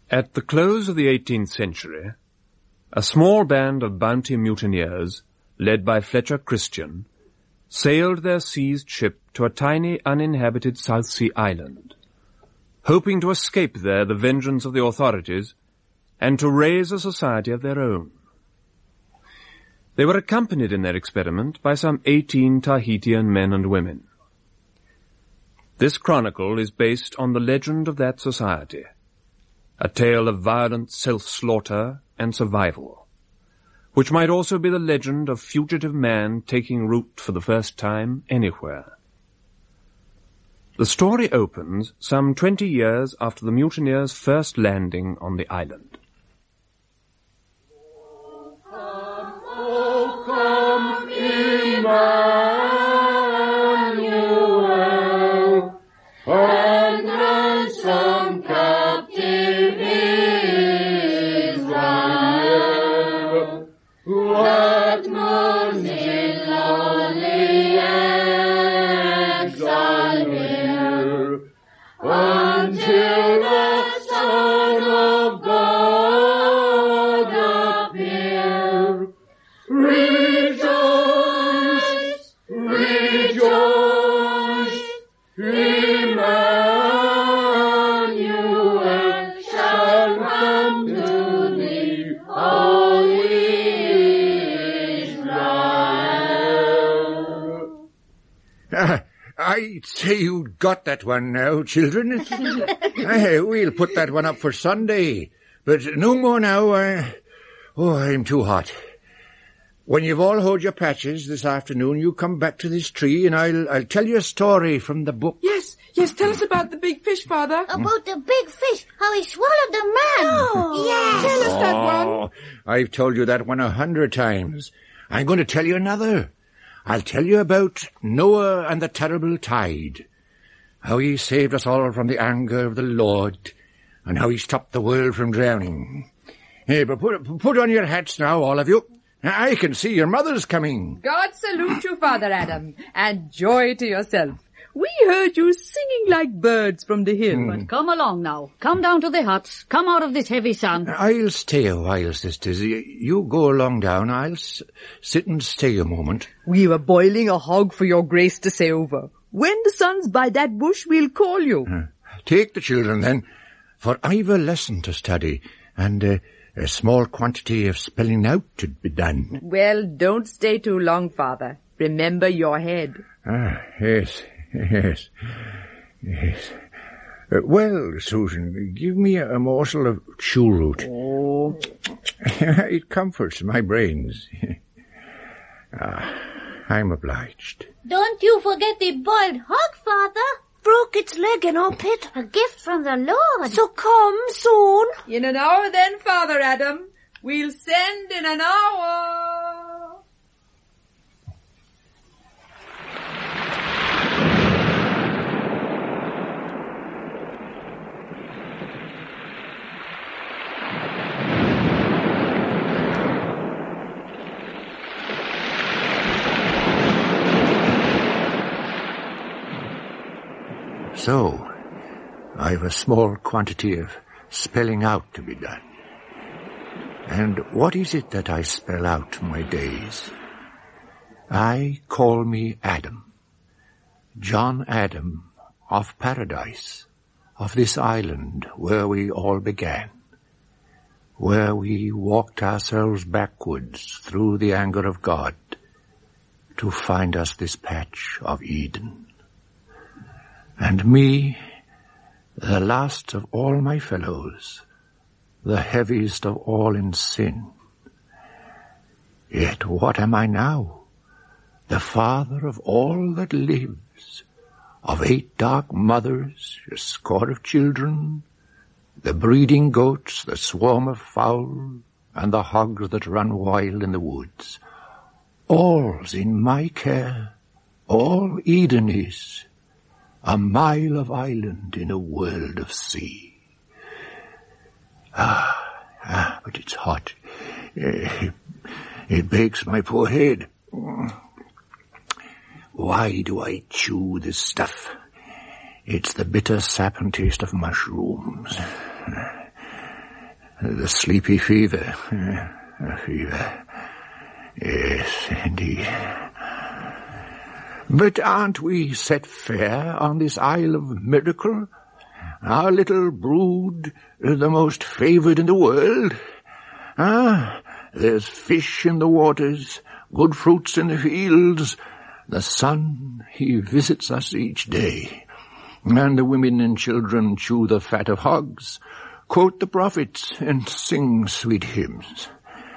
At the close of the 18th century, a small band of bounty mutineers, led by Fletcher Christian, sailed their seized ship to a tiny uninhabited South Sea island, hoping to escape there the vengeance of the authorities and to raise a society of their own. They were accompanied in their experiment by some 18 Tahitian men and women. This chronicle is based on the legend of that society, a tale of violent self-slaughter and survival, which might also be the legend of fugitive man taking root for the first time anywhere. The story opens some 20 years after the mutineers' first landing on the island. Oh, come, Emmanuel, and ransom captive Israel. Let mercy lonely exile near, until the Son of God appear. Rejoice, rejoice, Emmanuel shall come to thee, O Israel. I'd say you'd got that one now, children. We'll put that one up for Sunday, but no more now. I'm too hot. When you've all hoed your patches this afternoon, you come back to this tree and I'll tell you a story from the book. Yes, tell us about the big fish, Father. About the big fish, how he swallowed the man. Oh, yes. Tell us that one. I've told you that one 100 times. I'm going to tell you another. I'll tell you about Noah and the terrible tide, how he saved us all from the anger of the Lord, and how he stopped the world from drowning. Hey, but put on your hats now, all of you. I can see your mother's coming. God salute you, Father Adam, and joy to yourself. We heard you singing like birds from the hill. But come along now. Come down to the hut. Come out of this heavy sun. I'll stay a while, sisters. You go along down. I'll sit and stay a moment. We were boiling a hog for your grace to say over. When the sun's by that bush, we'll call you. Take the children, then, for I've a lesson to study, and a small quantity of spelling out to be done. Well, don't stay too long, Father. Remember your head. Yes. Well, Susan, give me a morsel of chewroot. Oh. It comforts my brains. I'm obliged. Don't you forget the boiled hog, Father. Broke its leg in our pit. A gift from the Lord. So come soon. In an hour then, Father Adam. We'll send in an hour. So, I've a small quantity of spelling out to be done. And what is it that I spell out, my days? I call me Adam, John Adam of Paradise, of this island where we all began, where we walked ourselves backwards through the anger of God to find us this patch of Eden. And me, the last of all my fellows, the heaviest of all in sin. Yet what am I now? The father of all that lives, of 8 dark mothers, a score of children, the breeding goats, the swarm of fowl, and the hogs that run wild in the woods. All's in my care, all Eden is, a mile of island in a world of sea. But it's hot. It bakes my poor head. Why do I chew this stuff? It's the bitter sap and taste of mushrooms. The sleepy fever. A fever. Yes, indeed. But aren't we set fair on this Isle of Miracle? Our little brood, the most favoured in the world. There's fish in the waters, good fruits in the fields. The sun, he visits us each day. And the women and children chew the fat of hogs, quote the prophets, and sing sweet hymns.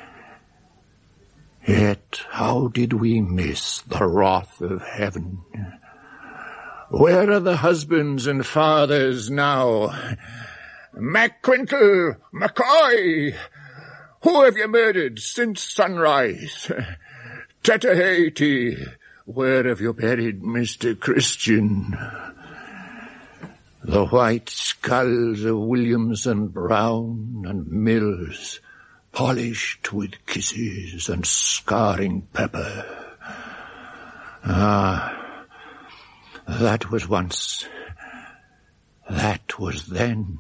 Yet how did we miss the wrath of heaven? Where are the husbands and fathers now? MacQuintal, McCoy, who have you murdered since sunrise? Tatahati, where have you buried Mr. Christian? The white skulls of Williams and Brown and Mills, polished with kisses and scarring pepper. That was once. That was then.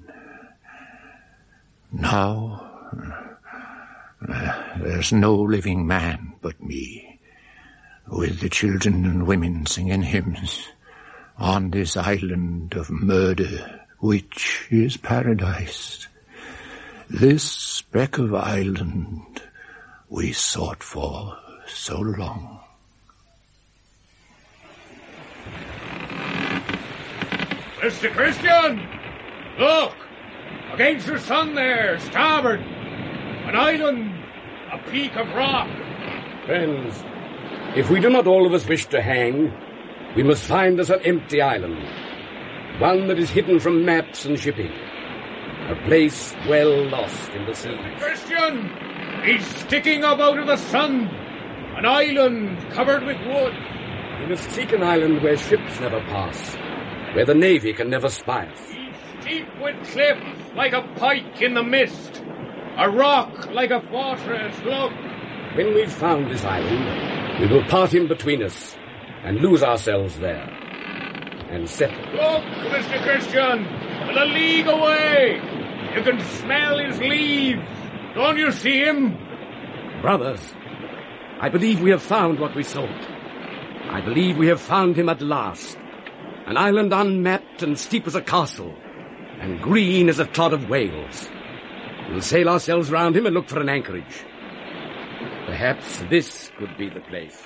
Now, there's no living man but me, with the children and women singing hymns, on this island of murder, which is paradise. This speck of island we sought for so long. Mr. Christian! Look! Against the sun there, starboard! An island, a peak of rock. Friends, if we do not all of us wish to hang, we must find us an empty island, one that is hidden from maps and shipping, a place well lost in the sea. Christian! He's sticking up out of the sun! An island covered with wood! We must seek an island where ships never pass, where the navy can never spy us. He's steep with cliff like a pike in the mist, a rock like a fortress, look! When we've found this island, we will part him between us and lose ourselves there and settle. Look, Mr. Christian! A league away! You can smell his leaves! Don't you see him? Brothers, I believe we have found what we sought. I believe we have found him at last. An island unmapped and steep as a castle, and green as a clod of whales. We'll sail ourselves round him and look for an anchorage. Perhaps this could be the place.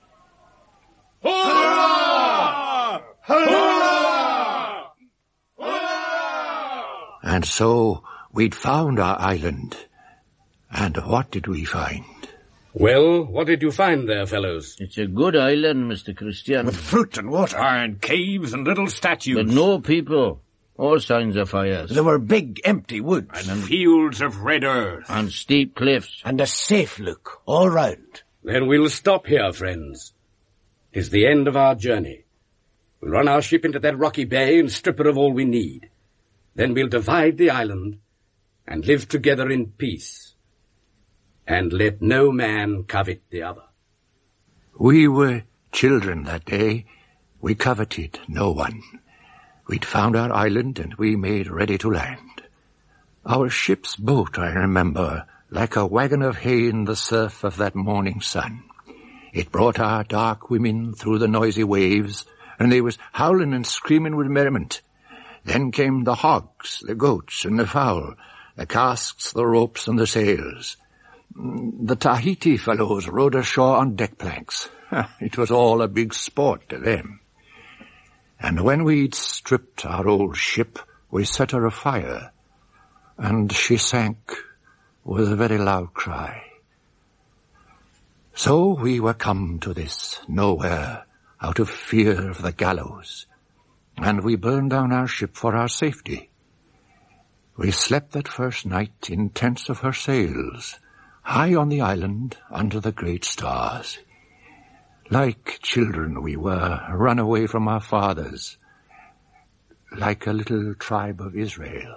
Hurrah! Hurrah! Hurrah! And so we'd found our island. And what did we find? Well, what did you find there, fellows? It's a good island, Mr. Christian. With fruit and water. And caves and little statues. But no people. All signs of fires. There were big empty woods. And fields of red earth. And steep cliffs. And a safe look all round. Then we'll stop here, friends. 'Tis the end of our journey. We'll run our ship into that rocky bay and strip her of all we need. Then we'll divide the island and live together in peace. And let no man covet the other. We were children that day. We coveted no one. We'd found our island and we made ready to land. Our ship's boat, I remember, like a wagon of hay in the surf of that morning sun. It brought our dark women through the noisy waves, and they was howling and screaming with merriment. Then came the hogs, the goats, and the fowl, the casks, the ropes, and the sails. The Tahiti fellows rowed ashore on deck planks. It was all a big sport to them. And when we'd stripped our old ship, we set her afire, and she sank with a very loud cry. So we were come to this nowhere, out of fear of the gallows, and we burned down our ship for our safety. We slept that first night in tents of her sails, high on the island under the great stars. Like children we were, run away from our fathers, like a little tribe of Israel.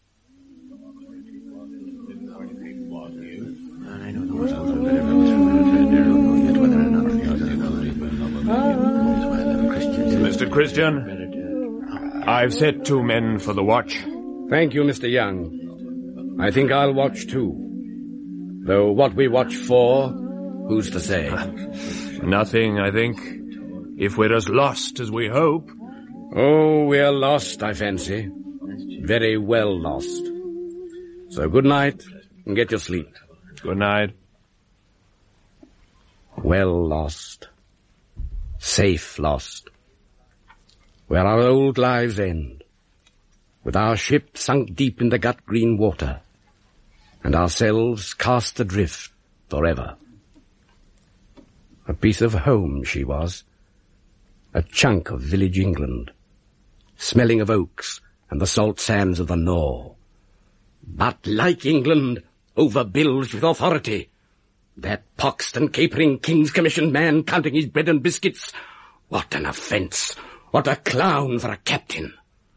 Mr. Christian, I've set 2 men for the watch. Thank you, Mr. Young. I think I'll watch too. Though what we watch for, who's to say? Nothing, I think. If we're as lost as we hope. Oh, we're lost, I fancy. Very well lost. So good night, and get your sleep. Good night. Well lost. Safe lost. Where our old lives end. With our ship sunk deep in the gut-green water. And ourselves cast adrift forever. A piece of home she was. A chunk of village England. Smelling of oaks and the salt sands of the Nore. But like England, overbilged with authority. That poxed and capering King's Commissioned man counting his bread and biscuits. What an offence! What a clown for a captain!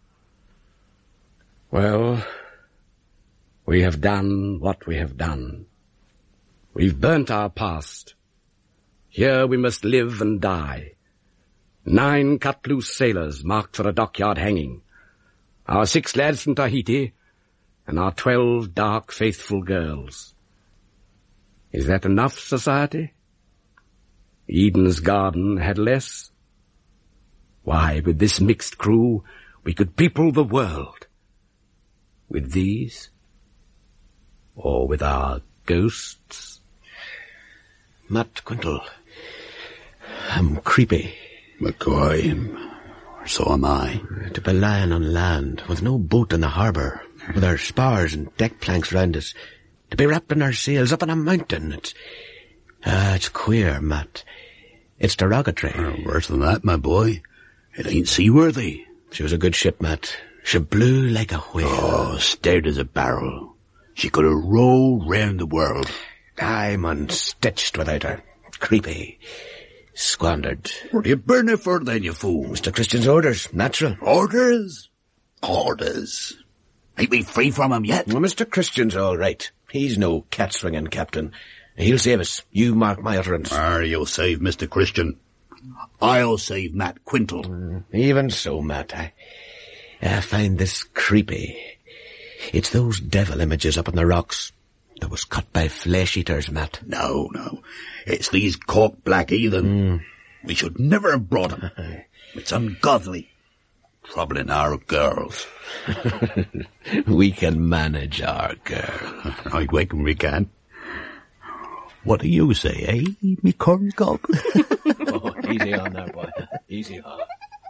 Well, we have done what we have done. We've burnt our past. Here we must live and die. 9 cut-loose sailors marked for a dockyard hanging. Our 6 lads from Tahiti, and our 12 dark, faithful girls. Is that enough, society? Eden's garden had less. Why, with this mixed crew, we could people the world. With these? Or with our ghosts? Matt Quintal, I'm creepy. McCoy, so am I. To be lying on land, with no boat in the harbour, with our spars and deck planks round us, to be wrapping our sails up on a mountain, it's queer, Matt. It's derogatory. Worse than that, my boy. It ain't seaworthy. She was a good ship, Matt. She blew like a whale. Oh, stared as a barrel. She could have rolled round the world. I'm unstitched without her. Creepy. Squandered. What do you burn her for then, you fool? Mr. Christian's orders, natural. Orders? Orders? Ain't we free from him yet? Well, Mr. Christian's all right. He's no cat-swinging captain. He'll save us. You mark my utterance. You'll save Mr. Christian. I'll save Matt Quintal. Even so, Matt. I find this creepy. It's those devil images up on the rocks that was cut by flesh-eaters, Matt. No. It's these cork black heathen. We should never have brought them. It's ungodly. Troubling our girls. We can manage our girl. I reckon we can. What do you say, eh, me corn cob? Oh, easy on there, boy. Easy on.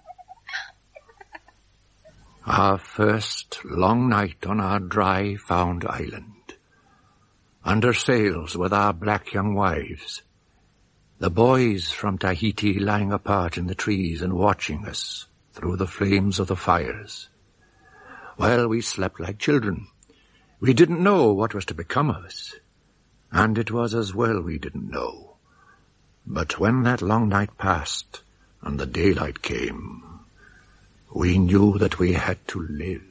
Our first long night on our dry found island. Under sails with our black young wives. The boys from Tahiti lying apart in the trees and watching us through the flames of the fires. Well, we slept like children. We didn't know what was to become of us. And it was as well we didn't know. But when that long night passed and the daylight came, we knew that we had to live.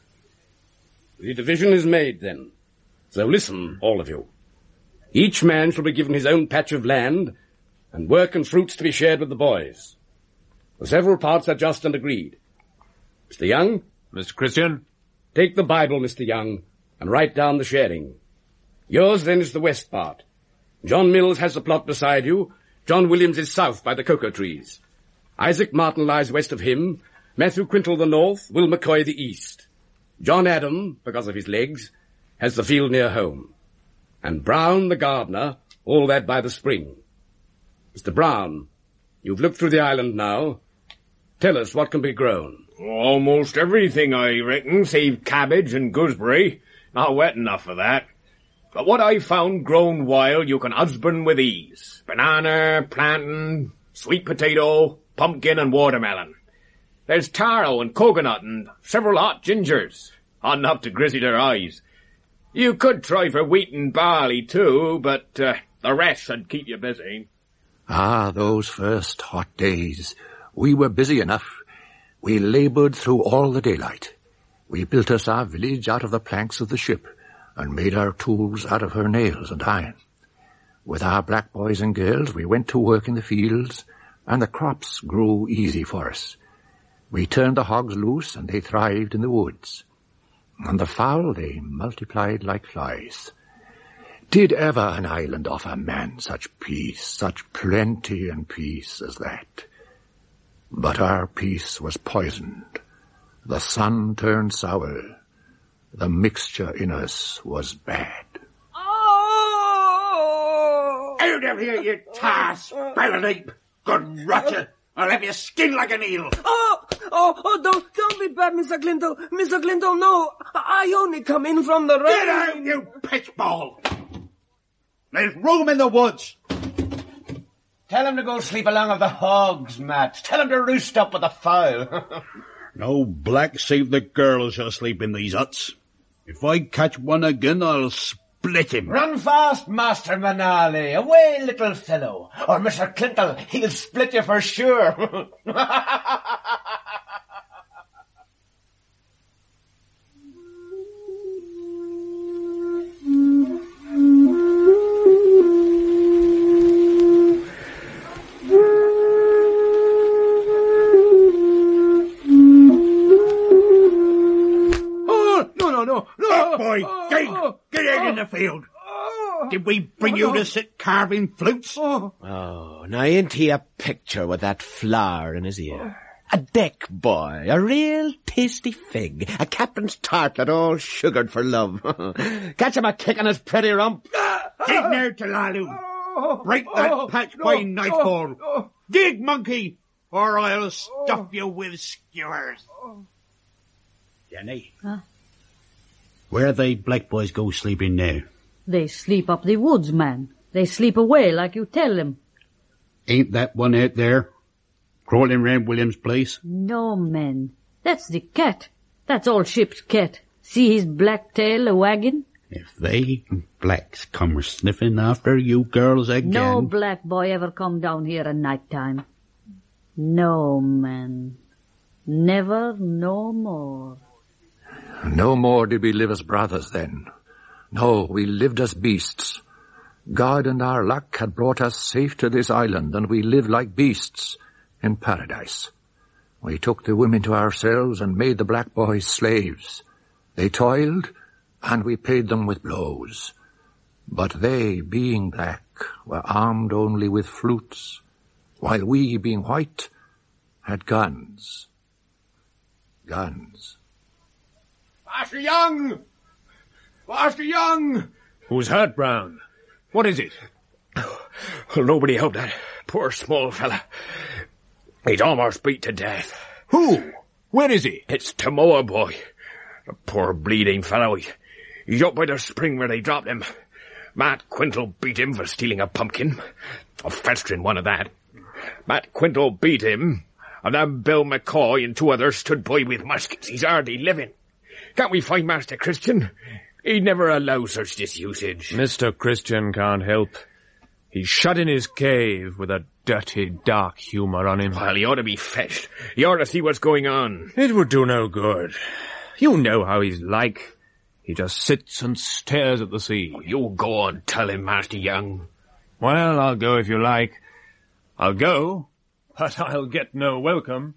The division is made, then. So listen, all of you. Each man shall be given his own patch of land, and work and fruits to be shared with the boys. The several parts are just and agreed. Mr. Young? Mr. Christian? Take the Bible, Mr. Young, and write down the sharing. Yours, then, is the west part. John Mills has the plot beside you. John Williams is south by the cocoa trees. Isaac Martin lies west of him. Matthew Quintal the north. Will McCoy the east. John Adam, because of his legs, has the field near home. And Brown, the gardener, all that by the spring. Mr. Brown, you've looked through the island now. Tell us what can be grown. Almost everything, I reckon, save cabbage and gooseberry. Not wet enough for that. But what I've found grown wild you can husband with ease. Banana, plantain, sweet potato, pumpkin and watermelon. There's taro and coconut and several hot gingers. Hot enough to grizzly their eyes. You could try for wheat and barley too, but the rest should keep you busy. Ah, those first hot days. We were busy enough. We laboured through all the daylight. We built us our village out of the planks of the ship, and made our tools out of her nails and iron. With our black boys and girls, we went to work in the fields, and the crops grew easy for us. We turned the hogs loose, and they thrived in the woods. and the fowl they multiplied like flies. Did ever an island offer man such peace, such plenty and peace as that? But our peace was poisoned. The sun turned sour. The mixture in us was bad. Oh! Out of here, you tar spelling ape! Good rotter! I'll have you skinned like an eel! Don't be bad, Mr. Glintle. Mr. Glintle, no. I only come in from the rain. Get out, you pitchball! There's room in the woods. Tell him to go sleep along of the hogs, Matt. Tell him to roost up with the fowl. No black save the girl shall sleep in these huts. If I catch one again, I'll split him. Run fast, Master Manali. Away, little fellow. Or Mr. Clintle, he'll split you for sure. No. Boy, get out in the field. Did we bring you to sit carving flutes? Oh, now ain't he a picture with that flower in his ear? A deck boy, a real tasty fig, a captain's tartlet all sugared for love. Catch him a kick on his pretty rump. Dig near to Lalu. Break that patch by nightfall. Dig, monkey, or I'll stuff you with skewers. Jenny. Huh? Where they black boys go sleeping now? They sleep up the woods, man. They sleep away like you tell them. Ain't that one out there, crawling round William's place? No, man. That's the cat. That's old Ship's cat. See his black tail a-wagging? If they blacks come sniffing after you girls again... No black boy ever come down here at night time. No, man. Never no more. No more did we live as brothers then. No, we lived as beasts. God and our luck had brought us safe to this island, and we lived like beasts in paradise. We took the women to ourselves and made the black boys slaves. They toiled, and we paid them with blows. But they, being black, were armed only with flutes, while we, being white, had guns. Guns. Master Young! Master Young! Who's hurt, Brown? What is it? Well, nobody helped that poor small fella. He's almost beat to death. Who? Where is he? It's Tamoa boy. The poor bleeding fellow. He's up by the spring where they dropped him. Matt Quintal beat him for stealing a pumpkin. Festering one of that. Matt Quintal beat him, and then Bill McCoy and two others stood by with muskets. He's hardly living. Can't we find Master Christian? He'd never allow such disusage. Mr. Christian can't help. He's shut in his cave with a dirty, dark humour on him. Well, he ought to be fetched. He ought to see what's going on. It would do no good. You know how he's like. He just sits and stares at the sea. You go on, tell him, Master Young. Well, I'll go if you like. I'll go, but I'll get no welcome.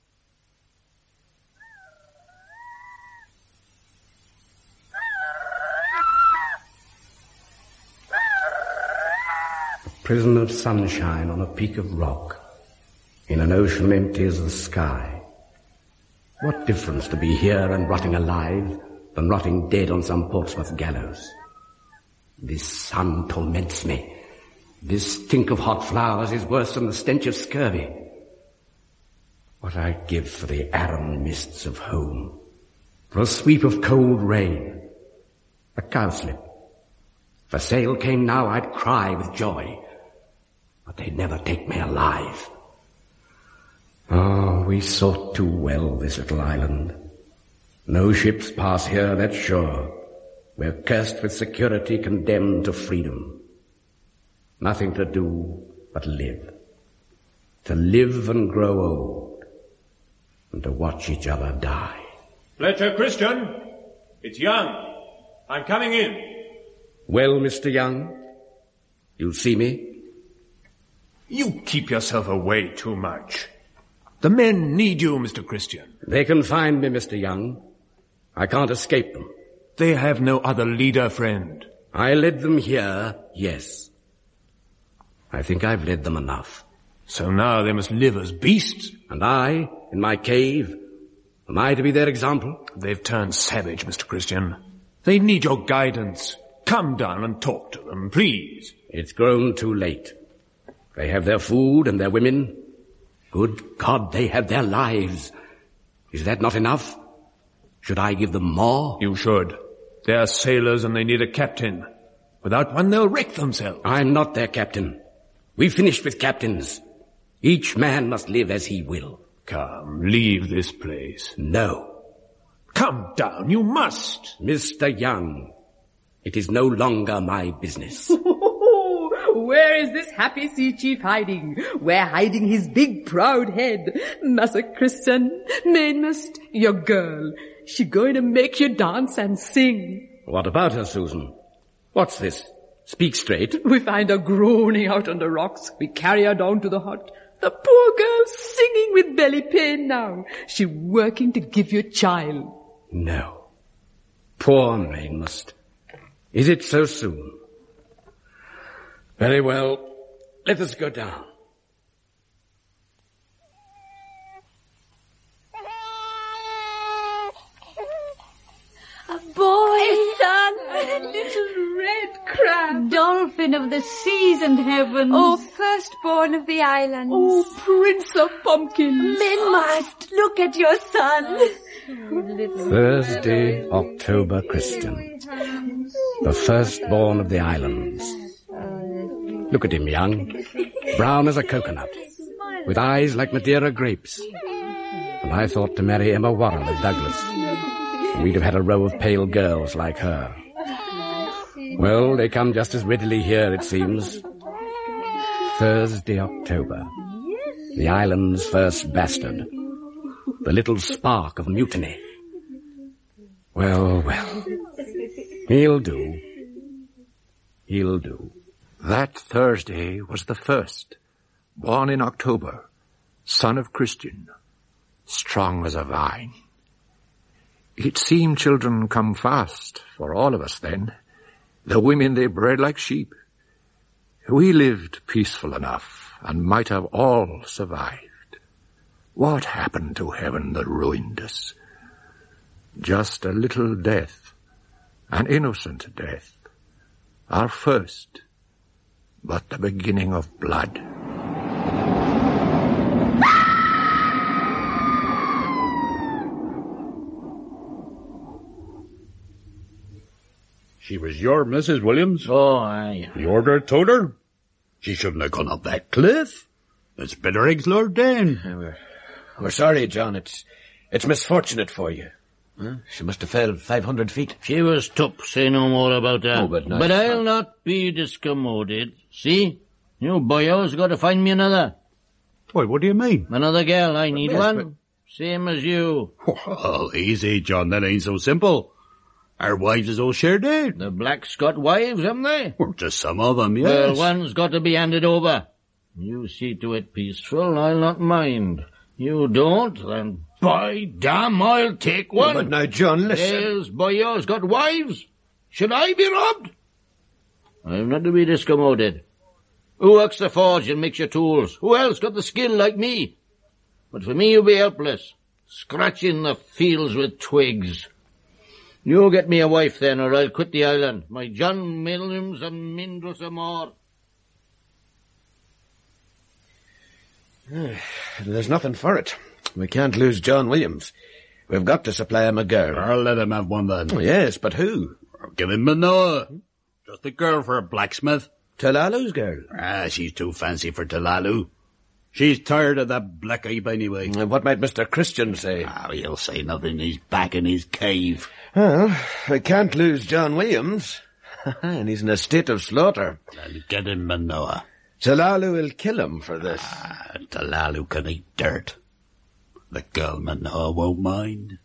Prison of sunshine on a peak of rock, in an ocean empty as the sky. What difference to be here and rotting alive than rotting dead on some Portsmouth gallows? This sun torments me. This stink of hot flowers is worse than the stench of scurvy. What I'd give for the arum mists of home, for a sweep of cold rain, a cowslip. If a sail came now, I'd cry with joy. But they'd never take me alive. Oh, we sought too well this little island. No ships pass here, that's sure. We're cursed with security, condemned to freedom. Nothing to do but live. To live and grow old. And to watch each other die. Fletcher Christian, it's Young. I'm coming in. Well, Mr. Young, you'll see me? You keep yourself away too much. The men need you, Mr. Christian. They can find me, Mr. Young. I can't escape them. They have no other leader, friend. I led them here, yes. I think I've led them enough. So now they must live as beasts. And I, in my cave, am I to be their example? They've turned savage, Mr. Christian. They need your guidance. Come down and talk to them, please. It's grown too late. They have their food and their women. Good God, they have their lives. Is that not enough? Should I give them more? You should. They are sailors and they need a captain. Without one, they'll wreck themselves. I'm not their captain. We've finished with captains. Each man must live as he will. Come, leave this place. No. Come down, you must. Mr. Young, it is no longer my business. Where is this happy sea chief hiding? Where hiding his big proud head? Massa Christian, mainmast, your girl. She going to make you dance and sing. What about her, Susan? What's this? Speak straight. We find her groaning out on the rocks. We carry her down to the hut. The poor girl singing with belly pain now. She working to give you a child. No. Poor mainmast. Is it so soon? Very well. Let us go down. A boy, son, little red crab, dolphin of the seas and heavens. Oh, firstborn of the islands. Oh, prince of pumpkins. Mainmast, look at your son. Thursday, October Christian. The firstborn of the islands. Look at him, Young. Brown as a coconut, with eyes like Madeira grapes. And I thought to marry Emma Worrell of Douglas. We'd have had a row of pale girls like her. Well, they come just as readily here, it seems. Thursday, October. The island's first bastard. The little spark of mutiny. Well, well. He'll do. He'll do. That Thursday was the first, born in October, son of Christian, strong as a vine. It seemed children come fast for all of us then. The women they bred like sheep. We lived peaceful enough and might have all survived. What happened to heaven that ruined us? Just a little death, an innocent death, our first, but the beginning of blood. She was your Mrs. Williams? Oh, aye. The order told her? She shouldn't have gone up that cliff. It's better eggs, Lord Dane. We're sorry, John. It's misfortunate for you. Huh? She must have fell 500 feet. She was tough, say no more about her. Oh, but I'll not be discommoded. See? You boyo's got to find me another. Why, what do you mean? Another girl, I need one. Same as you. Oh, easy, John, that ain't so simple. Our wives is all shared dead. The Blacks got wives, haven't they? Well, just some of them, yes. Well, one's got to be handed over. You see to it peaceful, I'll not mind. You don't, then by damn, I'll take one. But now, John, listen. There's boyos got wives. Should I be robbed? I'm not to be discommoded. Who works the forge and makes your tools? Who else got the skill like me? But for me, you'll be helpless, scratching the fields with twigs. You get me a wife then, or I'll quit the island. My John Williams and mindre some more. There's nothing for it. We can't lose John Williams. We've got to supply him a girl. I'll let him have one then. Oh, yes, but who? I'll give him Manoa. Just a girl for a blacksmith. Talalu's girl. She's too fancy for Talalu. She's tired of that black ape anyway. What might Mr. Christian say? He'll say nothing. He's back in his cave. Well, we can't lose John Williams. And he's in a state of slaughter. I'll get him Manoa. Talalu will kill him for this. Talalu can eat dirt. The girl Manoa won't mind.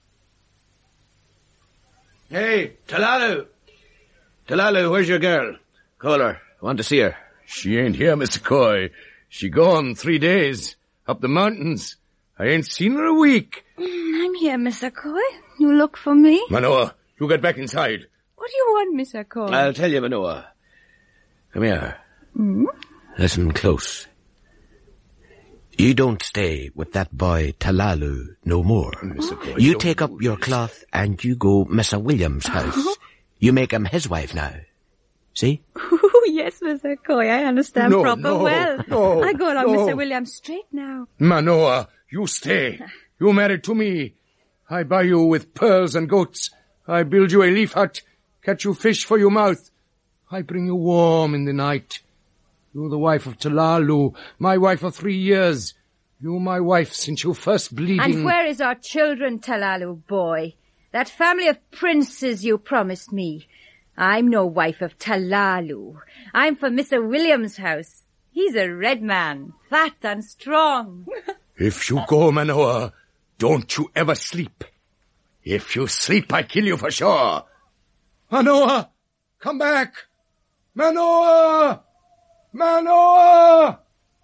Hey, Talalu! Talalu, where's your girl? Call her. I want to see her. She ain't here, Mr. Coy. She gone 3 days. Up the mountains. I ain't seen her a week. I'm here, Mr. Coy. You look for me? Manoah, you get back inside. What do you want, Mr. Coy? I'll tell you, Manoah. Come here. Listen close. You don't stay with that boy Talalu no more. You take up your cloth and you go Mr. William's house. You make him his wife now. See? Oh, yes, Mr. Coy. I understand well. No, I go along Mr. William straight now. Manoah, you stay. You married to me. I buy you with pearls and goats. I build you a leaf hut. Catch you fish for your mouth. I bring you warm in the night. You the wife of Talalu, my wife of 3 years. You my wife since you first bleeding. And where is our children, Talalu boy? That family of princes you promised me. I'm no wife of Talalu. I'm from Mr. William's house. He's a red man, fat and strong. If you go, Manoah, don't you ever sleep. If you sleep, I kill you for sure. Manoah, come back. Manoah! Manoah!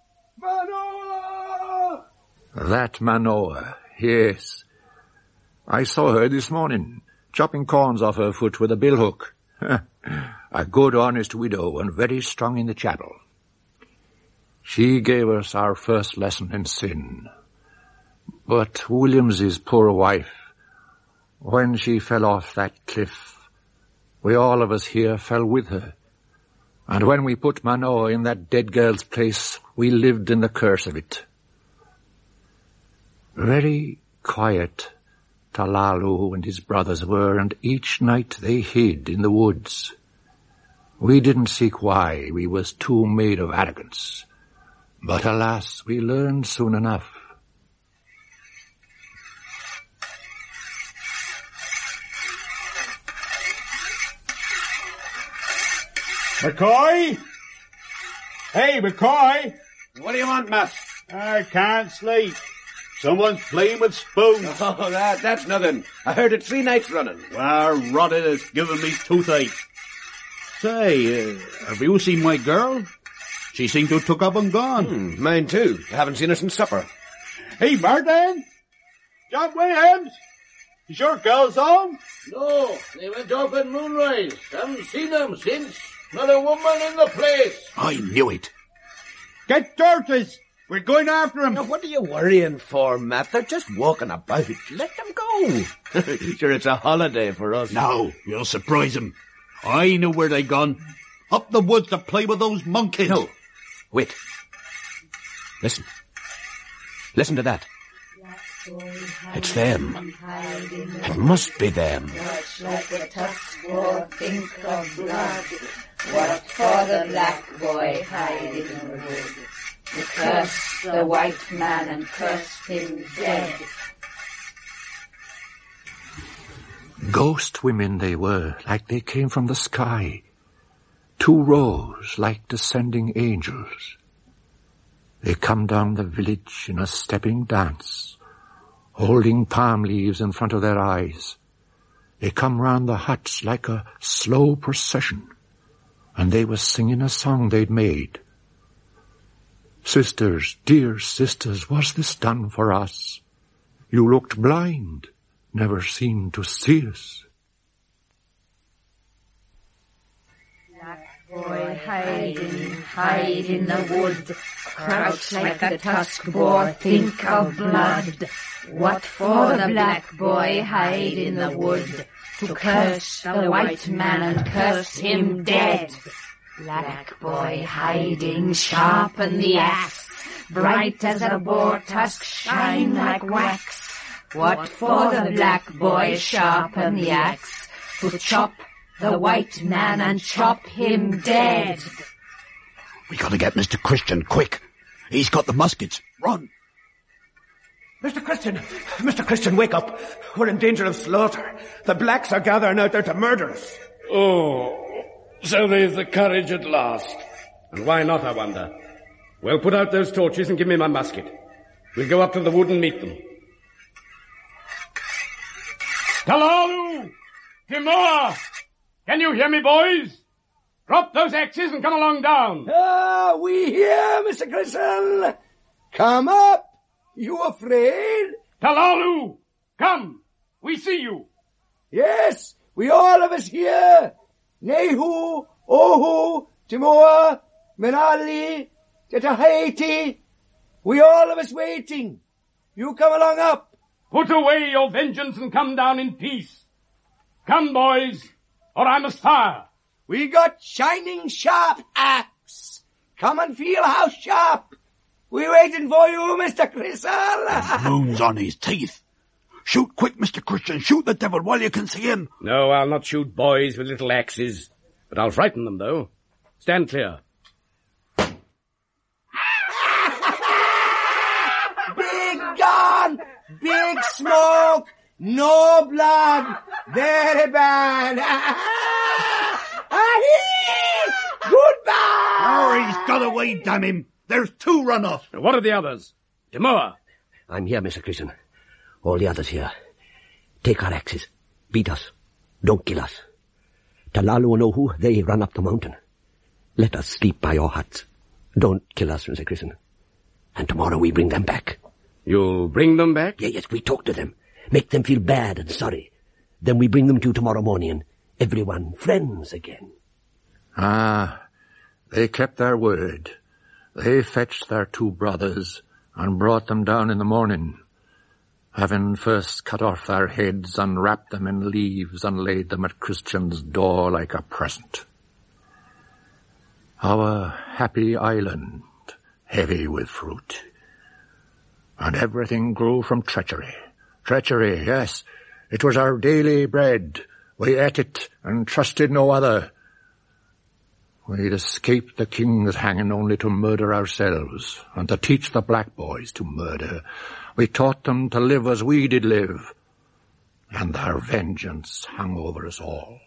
Manoah! That Manoah, yes. I saw her this morning, chopping corns off her foot with a billhook. A good, honest widow and very strong in the chapel. She gave us our first lesson in sin. But Williams's poor wife, when she fell off that cliff, we all of us here fell with her. And when we put Manoah in that dead girl's place, we lived in the curse of it. Very quiet Talalu and his brothers were, and each night they hid in the woods. We didn't seek why, we was too made of arrogance. But alas, we learned soon enough. McCoy? Hey, McCoy! What do you want, Matt? I can't sleep. Someone's playing with spoons. Oh, that's nothing. I heard it 3 nights running. Well, rotted is giving me toothache. Say, have you seen my girl? She seemed to have took up and gone. Mine too. I haven't seen her since supper. Hey, Martin! John Williams! Is your girls home? No, they went off at moonrise. Haven't seen them since. Not a woman in the place. I knew it. Get torches! We're going after them. Now, what are you worrying for, Matt? They're just walking about. Let them go. Sure, it's a holiday for us. No, you'll surprise them. I know where they gone. Up the woods to play with those monkeys. No. Wait. Listen. Listen to that. It's them. It must be them. Much like a tusk or think of blood. What for the black boy hiding in the wood? To curse the white man and curse him dead. Ghost women they were, like they came from the sky. 2 rows like descending angels. They come down the village in a stepping dance, holding palm leaves in front of their eyes. They come round the huts like a slow procession, and they were singing a song they'd made. Sisters, dear sisters, was this done for us? You looked blind, never seemed to see us. Boy, hide in the wood, crouch like a tusk boar, think of blood. What for the black boy hide in the wood, to curse the white man and curse him dead. Black boy hiding, sharpen the axe, bright as a boar tusk, shine like wax. What for the black boy sharpen the axe, to chop the white man and chop him dead. We gotta get Mr. Christian, quick. He's got the muskets. Run. Mr. Christian, wake up. We're in danger of slaughter. The blacks are gathering out there to murder us. Oh, so they've the courage at last. And why not, I wonder? Well, put out those torches and give me my musket. We'll go up to the wood and meet them. Talalu! Timoa! Can you hear me, boys? Drop those axes and come along down. We hear, Mr. Christian. Come up. You afraid? Talalu! Come! We see you! Yes, we all of us here. Nehu, Ohu, Timoa, Menali, Tetaheti. We all of us waiting. You come along up. Put away your vengeance and come down in peace. Come, boys, or I must fire. We got shining sharp axe. Come and feel how sharp. We're waiting for you, Mr. Crystal. Moon's on his teeth. Shoot quick, Mr. Christian. Shoot the devil while you can see him. No, I'll not shoot boys with little axes. But I'll frighten them, though. Stand clear. Big gun, big smoke, no blood. Very bad. Goodbye. Oh, he's got away, damn him. There's 2 run off. What are the others? Timoa. I'm here, Mr. Christian. All the others here. Take our axes. Beat us. Don't kill us. Talalu and Ohu, they run up the mountain. Let us sleep by your huts. Don't kill us, Mr. Christian. And tomorrow we bring them back. You'll bring them back? Yes, we talk to them. Make them feel bad and sorry. Then we bring them to you tomorrow morning and everyone friends again. Ah, they kept their word. They fetched their 2 brothers and brought them down in the morning, having first cut off their heads and wrapped them in leaves and laid them at Christian's door like a present. Our happy island, heavy with fruit. And everything grew from treachery. Treachery, yes. It was our daily bread. We ate it and trusted no other. We'd escaped the king's hanging only to murder ourselves and to teach the black boys to murder. We taught them to live as we did live, and their vengeance hung over us all.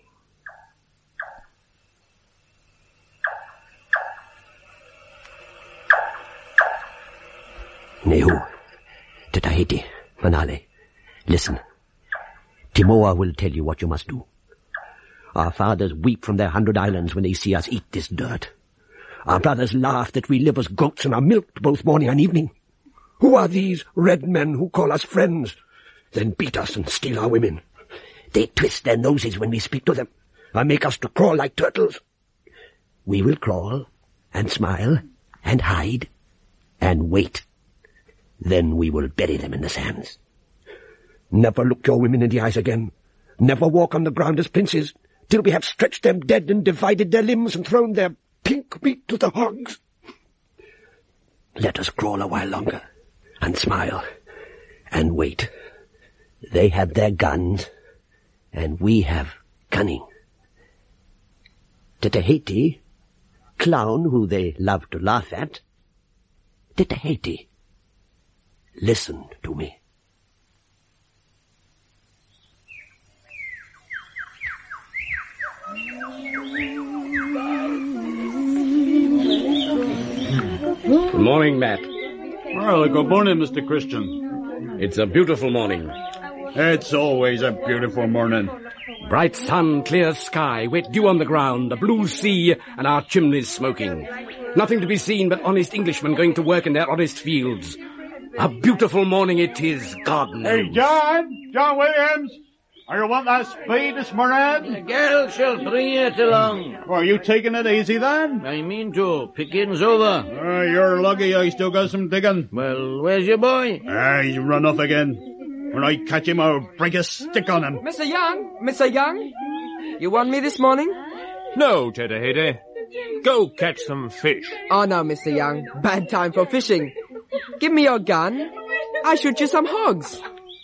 Nehu, Tetaheti, Manale, listen. Timoa will tell you what you must do. Our fathers weep from their 100 islands when they see us eat this dirt. Our brothers laugh that we live as goats and are milked both morning and evening. Who are these red men who call us friends, then beat us and steal our women? They twist their noses when we speak to them, and make us to crawl like turtles. We will crawl, and smile, and hide, and wait. Then we will bury them in the sands. Never look your women in the eyes again. Never walk on the ground as princes, till we have stretched them dead and divided their limbs and thrown their pink meat to the hogs. Let us crawl a while longer, and smile, and wait. They have their guns, and we have cunning. Tetaheti, clown who they love to laugh at. Tetaheti, listen to me. Good morning, Matt. Well, good morning, Mr. Christian. It's a beautiful morning. It's always a beautiful morning. Bright sun, clear sky, wet dew on the ground, a blue sea, and our chimneys smoking. Nothing to be seen but honest Englishmen going to work in their honest fields. A beautiful morning it is, God knows. Hey, John Williams, are you want that spade this morning? The girl shall bring it along. Well, are you taking it easy then? I mean to. Picking's over. You're lucky I still got some digging. Well, where's your boy? He's run off again. When I catch him, I'll break a stick on him. Mr. Young, you want me this morning? No, Tetaheti. Go catch some fish. Oh, no, Mr. Young. Bad time for fishing. Give me your gun. I'll shoot you some hogs.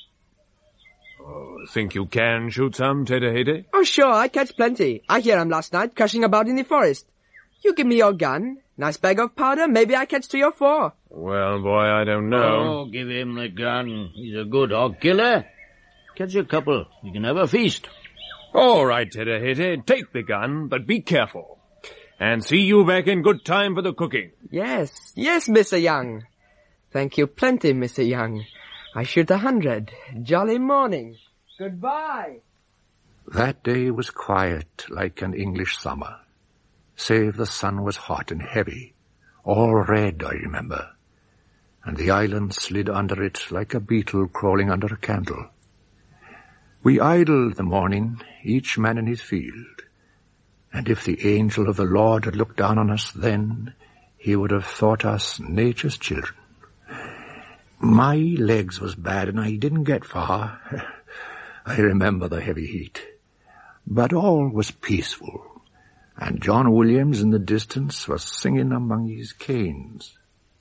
Think you can shoot some, Tetaheti? Oh, sure, I catch plenty. I hear 'em last night crashing about in the forest. You give me your gun. Nice bag of powder, maybe I catch 3 or 4. Well, boy, I don't know. Oh, give him the gun. He's a good hog killer. Catch a couple. You can have a feast. All right, Tetaheti, take the gun, but be careful. And see you back in good time for the cooking. Yes, Mr. Young. Thank you plenty, Mr. Young. I shoot 100. Jolly morning. Goodbye. That day was quiet like an English summer, save the sun was hot and heavy, all red, I remember, and the island slid under it like a beetle crawling under a candle. We idled the morning, each man in his field, and if the angel of the Lord had looked down on us then, he would have thought us nature's children. My legs was bad, and I didn't get far. I remember the heavy heat. But all was peaceful, and John Williams in the distance was singing among his canes.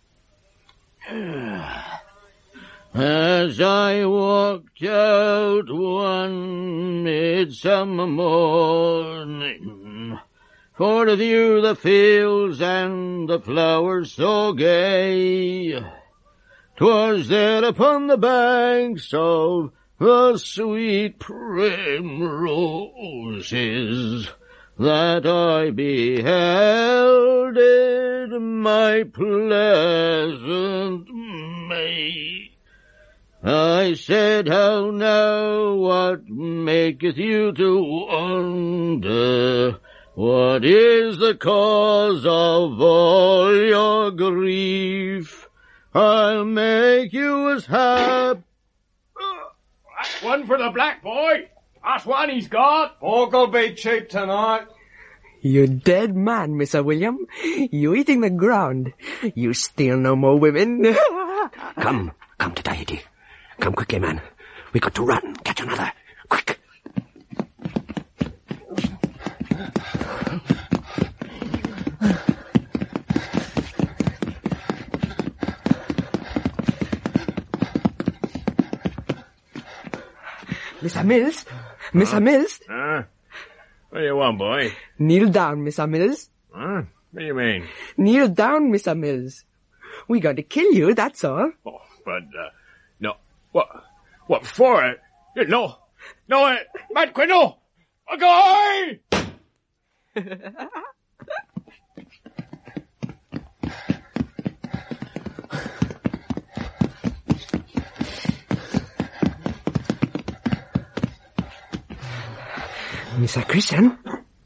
As I walked out one midsummer morning, for to view the fields and the flowers so gay, 'twas there upon the banks of the sweet primroses that I beheld in my pleasant May. I said, how now, what maketh you to wonder? What is the cause of all your grief? I'll make you as happy. That's one for the black boy. That's one he's got. Pork'll be cheap tonight. You dead man, Mr. William. You eating the ground. You steal no more women. Come to Tahiti. Come quickly, man. We got to run. Catch another. Quick. Mr. Mills? Mr. Mills? What do you want, boy? Kneel down, Mr. Mills. What do you mean? Kneel down, Mr. Mills. We're going to kill you, that's all. Oh, but, no. What for it? No, Matt Quinn, a guy! Mr. Christian?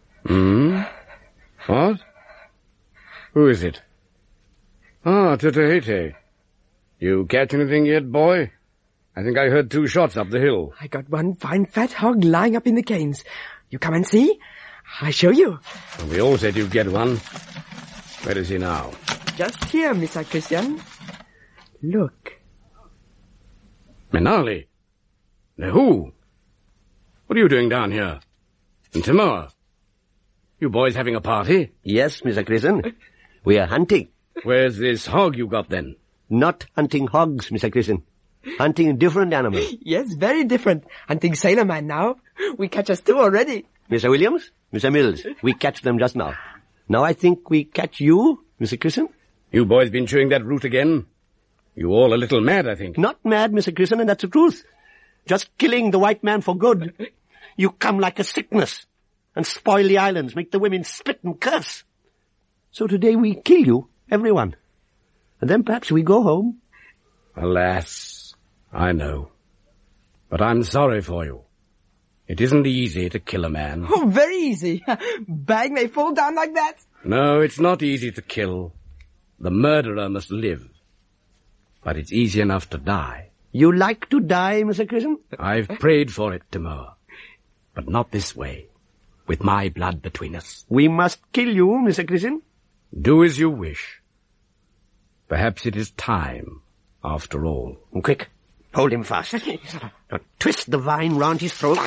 What? Who is it? Ah, to Tahiti. You catch anything yet, boy? I think I heard 2 shots up the hill. I got one fine fat hog lying up in the canes. You come and see? I show you. We all said you'd get one. Where is he now? Just here, Mr. Christian. Look. Menali? Who? What are you doing down here? In Timor? You boys having a party? Yes, Mr. Christian. We are hunting. Where's this hog you got then? Not hunting hogs, Mr. Christian. Hunting different animals. Yes, very different. Hunting sailor man now. We catch us 2 already. Mr. Williams, Mr. Mills, we catch them just now. Now I think we catch you, Mr. Christian. You boys been chewing that root again? You all a little mad, I think. Not mad, Mr. Christian, and that's the truth. Just killing the white man for good. You come like a sickness and spoil the islands, make the women spit and curse. So today we kill you, everyone. And then perhaps we go home. Alas, I know. But I'm sorry for you. It isn't easy to kill a man. Oh, very easy. Bang, they fall down like that. No, it's not easy to kill. The murderer must live. But it's easy enough to die. You like to die, Mr. Christian? I've prayed for it, Timur. But not this way, with my blood between us. We must kill you, Mr. Christian. Do as you wish. Perhaps it is time, after all. Quick, hold him fast. Now twist the vine round his throat.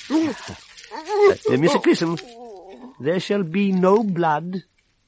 Mr. Christian, there shall be no blood.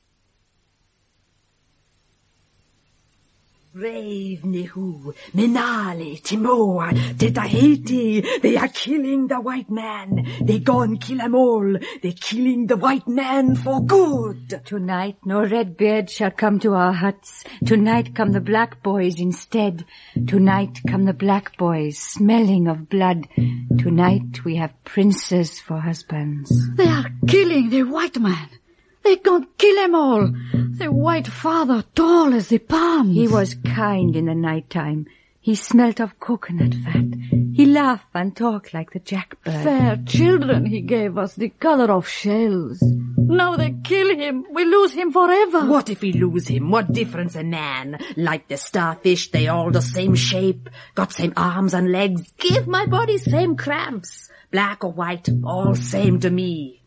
Brave Nehu, Menali, Timor, to Tahiti, they are killing the white man. They go and kill them all. They're killing the white man for good. Tonight no Redbeard shall come to our huts. Tonight come the black boys instead. Tonight come the black boys, smelling of blood. Tonight we have princes for husbands. They are killing the white man. They gonna kill them all. The white father, tall as the palms. He was kind in the night time. He smelt of coconut fat. He laughed and talked like the jackbird. Fair children he gave us, the color of shells. Now they kill him. We lose him forever. What if we lose him? What difference a man? Like the starfish, they all the same shape, got same arms and legs. Give my body same cramps. Black or white, all same to me.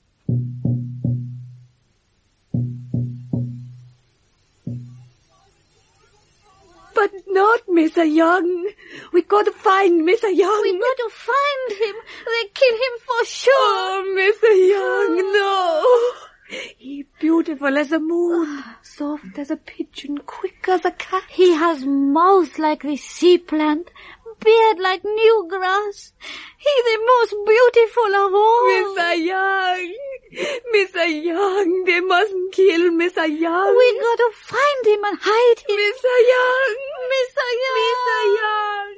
But not Mr. Young. We got to find Mr. Young. We got to find him. They kill him for sure. Oh, Mr. Young, no. He beautiful as a moon, soft as a pigeon, quick as a cat. He has mouth like the sea plant, beard like new grass. He the most beautiful of all. Mr. Young. Mr. Young, they mustn't kill Mr. Young. We got to find him and hide him. Mr. Young. Mr. Young.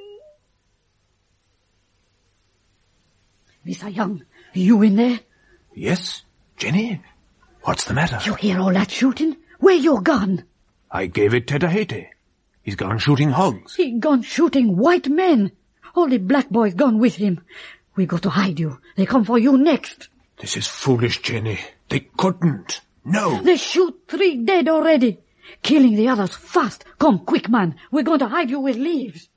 Mr. Young. Mr. Young, you in there? Yes, Jenny? What's the matter? You hear all that shooting? Where your gun? I gave it Tedahete. He's gone shooting hogs. He gone shooting white men. All the black boys gone with him. We got to hide you. They come for you next. This is foolish, Jenny. They couldn't. No. They shoot 3 dead already. Killing the others fast. Come, quick, man. We're going to hide you with leaves.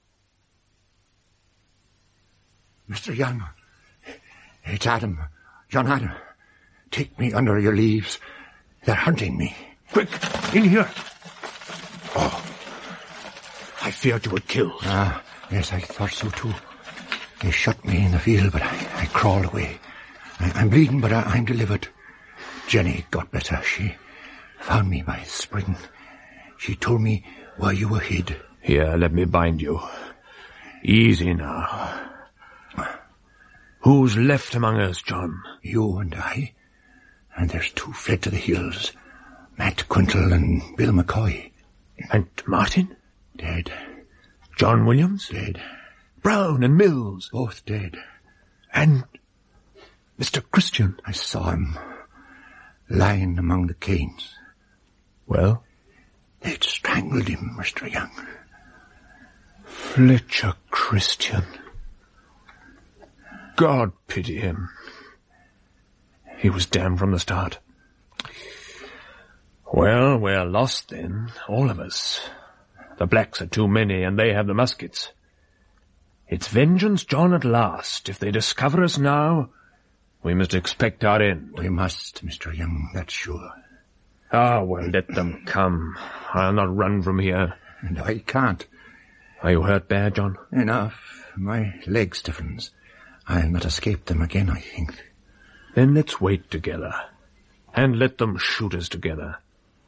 Mr. Young, it's Adam. John Adam. Take me under your leaves. They're hunting me. Quick, in here. Oh, I feared you were killed. Ah, yes, I thought so too. They shot me in the field, but I crawled away. I'm bleeding, but I'm delivered. Jenny got better. She found me by spring. She told me where you were hid. Here, let me bind you. Easy now. Who's left among us, John? You and I. And there's 2 fled to the hills. Matt Quintal and Bill McCoy. And Martin? Dead. John Williams? Dead. Brown and Mills? Both dead. And Mr. Christian? I saw him lying among the canes. Well? They'd strangled him, Mr. Young. Fletcher Christian. God pity him. He was damned from the start. Well, we're lost then, all of us. The blacks are too many, and they have the muskets. It's vengeance, John, at last. If they discover us now, we must expect our end. We must, Mr. Young, that's sure. Ah, well, let them come. I'll not run from here. And I can't. Are you hurt bad, John? Enough. My leg stiffens. I'll not escape them again, I think. Then let's wait together, and let them shoot us together.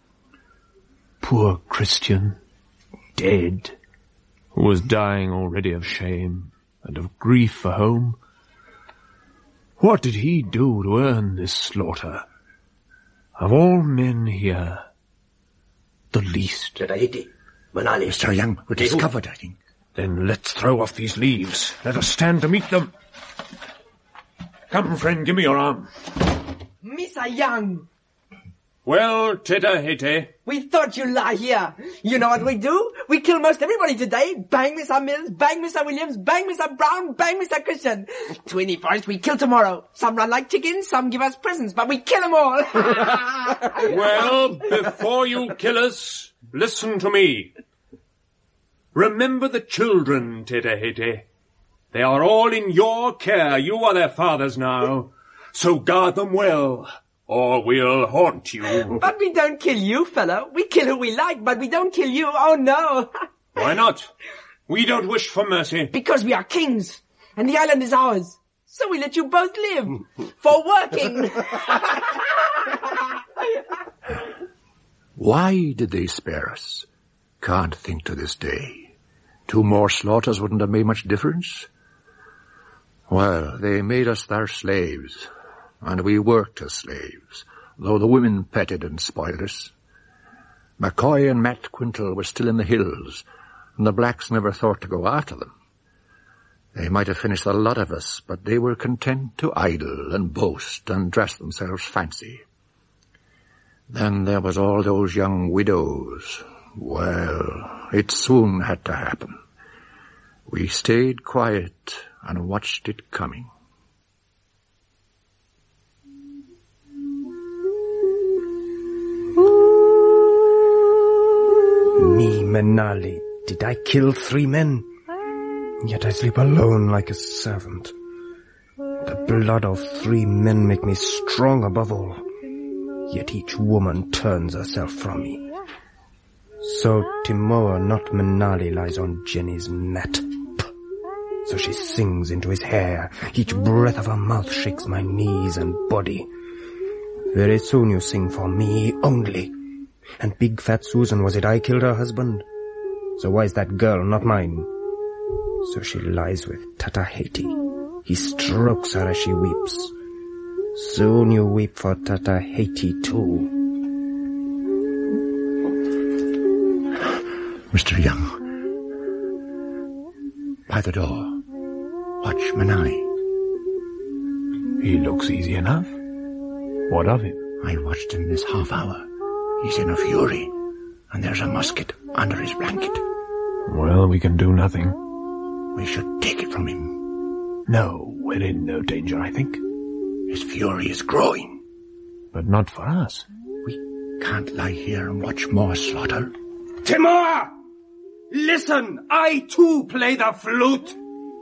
Poor Christian, dead, who was dying already of shame and of grief for home. What did he do to earn this slaughter? Of all men here, the least. Mr. Young, we're discovered, I think. Then let's throw off these leaves. Let us stand to meet them. Come, friend, give me your arm. Mr. Young. Well, Tedahete. We thought you'd lie here. You know what we do? We kill most everybody today. Bang Mr. Mills, bang Mr. Williams, bang Mr. Brown, bang Mr. Christian. 21st, we kill tomorrow. Some run like chickens, some give us presents, but we kill them all. Well, before you kill us, listen to me. Remember the children, Tedahete. They are all in your care. You are their fathers now. So guard them well, or we'll haunt you. But we don't kill you, fellow. We kill who we like, but we don't kill you. Oh, no. Why not? We don't wish for mercy. Because we are kings, and the island is ours. So we let you both live. For working. Why did they spare us? Can't think to this day. 2 more slaughters wouldn't have made much difference. Well, they made us their slaves, and we worked as slaves, though the women petted and spoiled us. McCoy and Matt Quintal were still in the hills, and the blacks never thought to go after them. They might have finished a lot of us, but they were content to idle and boast and dress themselves fancy. Then there was all those young widows. Well, it soon had to happen. We stayed quiet and watched it coming. Manali, did I kill 3 men? Yet I sleep alone like a servant. The blood of 3 men make me strong above all. Yet each woman turns herself from me. So Timoa, not Manali, lies on Jenny's mat. So she sings into his hair. Each breath of her mouth shakes my knees and body. Very soon you sing for me only. And big fat Susan, was it I killed her husband? So why is that girl not mine? So she lies with Tataheti. He strokes her as she weeps. Soon you weep for Tataheti too. Mr. Young, by the door, watch Manali. He looks easy enough. What of him? I watched him this half hour. He's in a fury, and there's a musket under his blanket. Well, we can do nothing. We should take it from him. No, we're in no danger, I think. His fury is growing. But not for us. We can't lie here and watch more slaughter. Timoa! Listen, I too play the flute.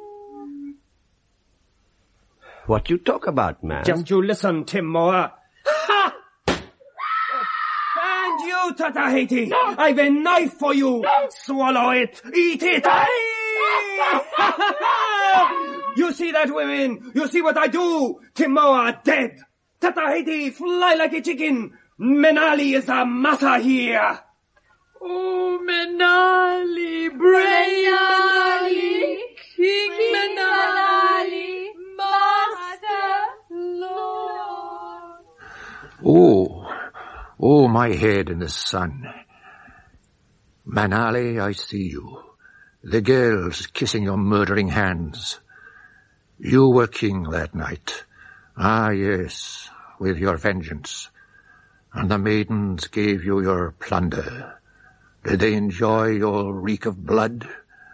What you talk about, man? Just you listen, Timoa. Ha! And you, Tataheti, I've a knife for you. Swallow it, eat it. You see that, women? You see what I do? Timoa dead. Tataheti fly like a chicken. Manali is a matter here. Oh, Manali, brave Manali, King Manali, Master, Lord. Oh, my head in the sun. Manali, I see you. The girls kissing your murdering hands. You were king that night. Ah, yes, with your vengeance. And the maidens gave you your plunder. Did they enjoy your reek of blood?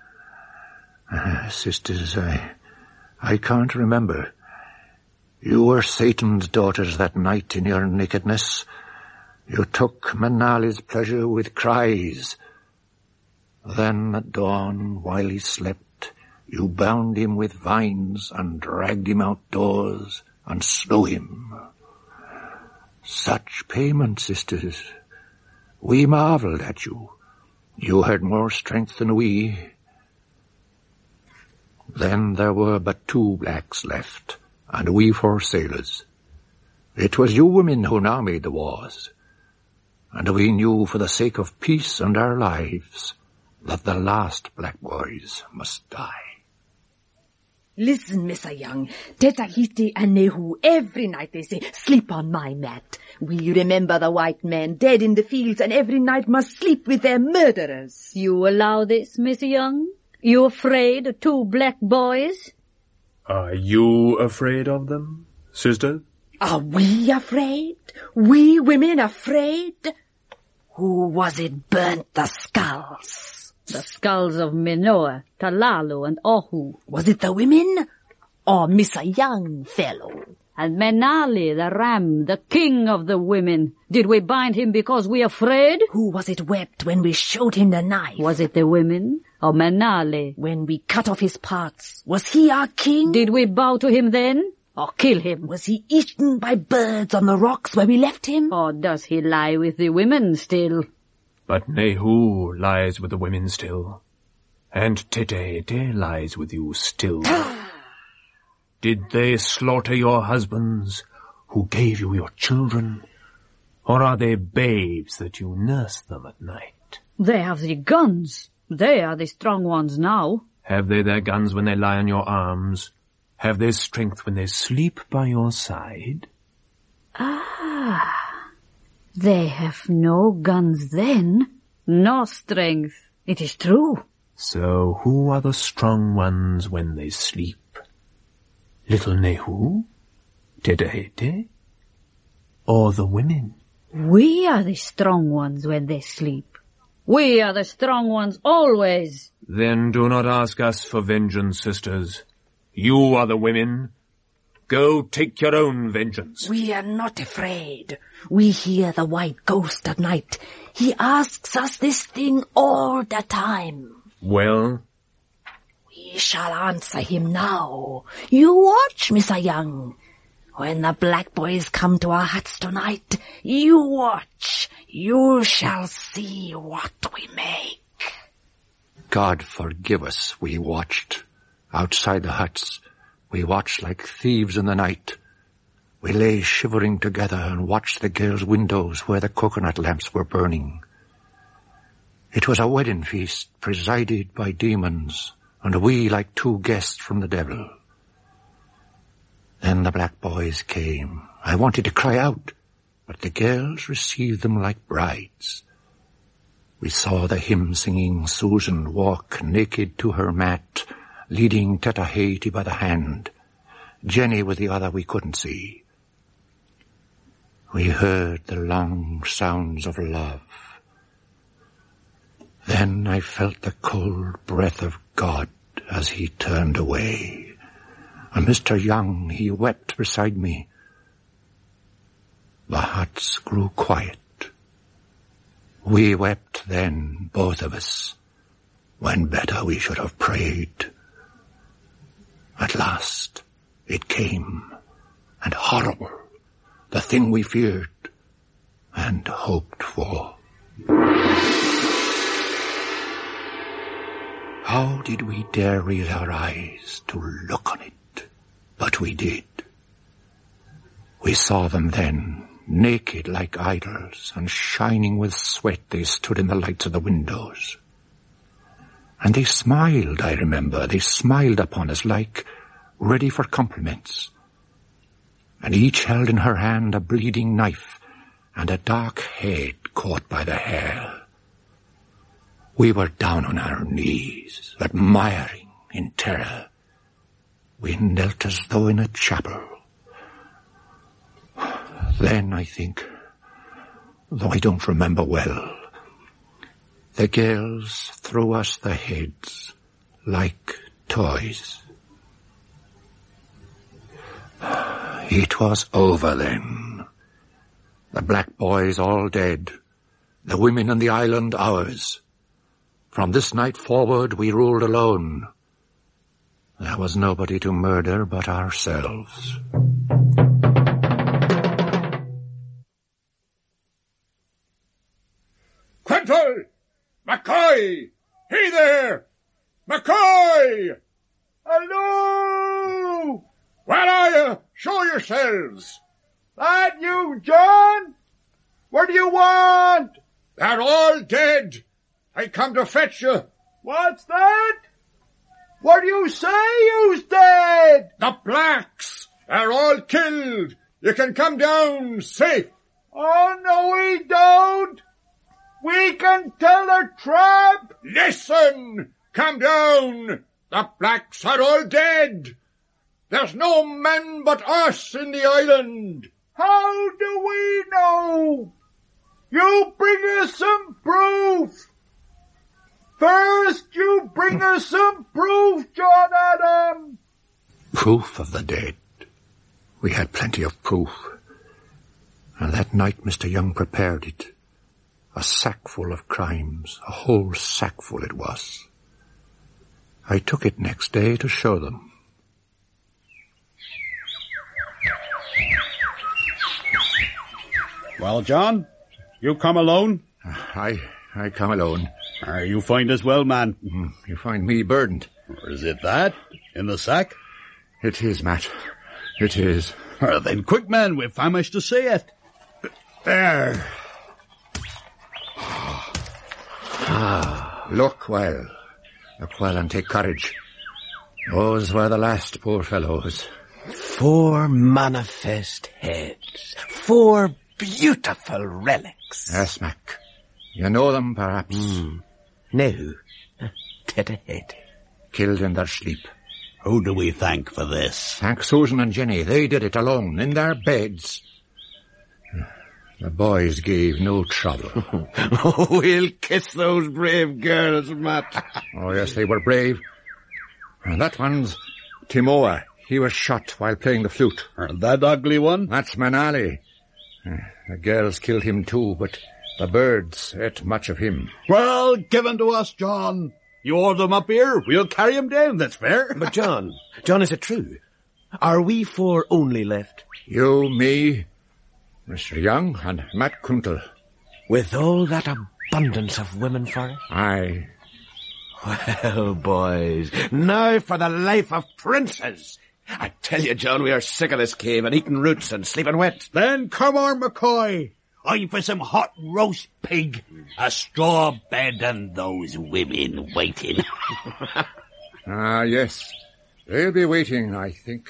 Sisters, I can't remember. You were Satan's daughters that night in your nakedness. You took Manali's pleasure with cries. Then at dawn, while he slept, you bound him with vines and dragged him outdoors and slew him. Such payment, sisters. We marveled at you. You had more strength than we. Then there were but 2 blacks left, and we 4 sailors. It was you women who now made the wars, and we knew for the sake of peace and our lives that the last black boys must die. Listen, Mr. Young, Tataheti and Nehu, every night they say, sleep on my mat. We remember the white men dead in the fields and every night must sleep with their murderers. You allow this, Mr. Young? You afraid of 2 black boys? Are you afraid of them, sister? Are we afraid? We women afraid? Who was it burnt the skulls? The skulls of Minoa, Talalu, and Ohu. Was it the women? Or Mr. Young fellow? And Manali, the ram, the king of the women. Did we bind him because we afraid? Who was it wept when we showed him the knife? Was it the women? Or Manali? When we cut off his parts, was he our king? Did we bow to him then? Or kill him? Was he eaten by birds on the rocks where we left him? Or does he lie with the women still? But Nehu lies with the women still, and Tetehete lies with you still. Did they slaughter your husbands, who gave you your children, or are they babes that you nurse them at night? They have the guns. They are the strong ones now. Have they their guns when they lie on your arms? Have they strength when they sleep by your side? Ah. They have no guns then, no strength. It is true. So who are the strong ones when they sleep? Little Nehu? Tetehete? Or the women? We are the strong ones when they sleep. We are the strong ones always. Then do not ask us for vengeance, sisters. You are the women. Go take your own vengeance. We are not afraid. We hear the white ghost at night. He asks us this thing all the time. Well? We shall answer him now. You watch, Mr. Young. When the black boys come to our huts tonight, you watch. You shall see what we make. God forgive us, we watched. Outside the huts, we watched like thieves in the night. We lay shivering together and watched the girls' windows where the coconut lamps were burning. It was a wedding feast presided by demons, and we like two guests from the devil. Then the black boys came. I wanted to cry out, but the girls received them like brides. We saw the hymn-singing Susan walk naked to her mat, leading Teta Haiti by the hand. Jenny with the other we couldn't see. We heard the long sounds of love. Then I felt the cold breath of God as he turned away. And Mr. Young, he wept beside me. The huts grew quiet. We wept then, both of us, when better we should have prayed. At last, it came, and horrible, the thing we feared and hoped for. How did we dare raise our eyes to look on it? But we did. We saw them then, naked like idols, and shining with sweat they stood in the lights of the windows. And they smiled, I remember. They smiled upon us like ready for compliments. And each held in her hand a bleeding knife and a dark head caught by the hair. We were down on our knees, admiring in terror. We knelt as though in a chapel. Then, I think, though I don't remember well, the girls threw us the heads like toys. It was over then. The black boys all dead, the women in the island ours. From this night forward we ruled alone. There was nobody to murder but ourselves. Quentin! McCoy! Hey there! McCoy! Hello! Where are you? Show yourselves! That you, John? What do you want? They're all dead. I come to fetch you. What's that? What do you say who's dead? The blacks are all killed. You can come down safe. Oh, no, we don't. We can tell the trap. Listen! Come down. The blacks are all dead. There's no men but us in the island. How do we know? You bring us some proof. First, you bring us some proof, John Adam. Proof of the dead. We had plenty of proof. And that night Mr. Young prepared it. A sack full of crimes, a whole sack full it was. I took it next day to show them. Well, John, you come alone? I come alone. You find us well, man. You find me burdened. Or is it that? In the sack? It is, Matt. It is. Well, then quick, man, we've famished to see it. There. Look well and take courage. Those were the last, poor fellows. 4 manifest heads. 4 beautiful relics. Yes, Mac. You know them, perhaps? No. Teta Haiti. Killed in their sleep. Who do we thank for this? Thank Susan and Jenny. They did it alone, in their beds. The boys gave no trouble. We'll kiss those brave girls, Matt. Oh, yes, they were brave. And that one's Timoa. He was shot while playing the flute. And that ugly one? That's Manali. The girls killed him too, but the birds ate much of him. Well, give him to us, John. You order him up here, we'll carry him down, that's fair. But John, is it true? Are we four only left? You, me, Mr. Young, and Matt Quintal. With all that abundance of women for it? Aye. Well, boys, now for the life of princes. I tell you, John, we are sick of this cave and eating roots and sleeping wet. Then come on, McCoy. I'm for some hot roast pig, a straw bed, and those women waiting. Yes. They'll be waiting, I think.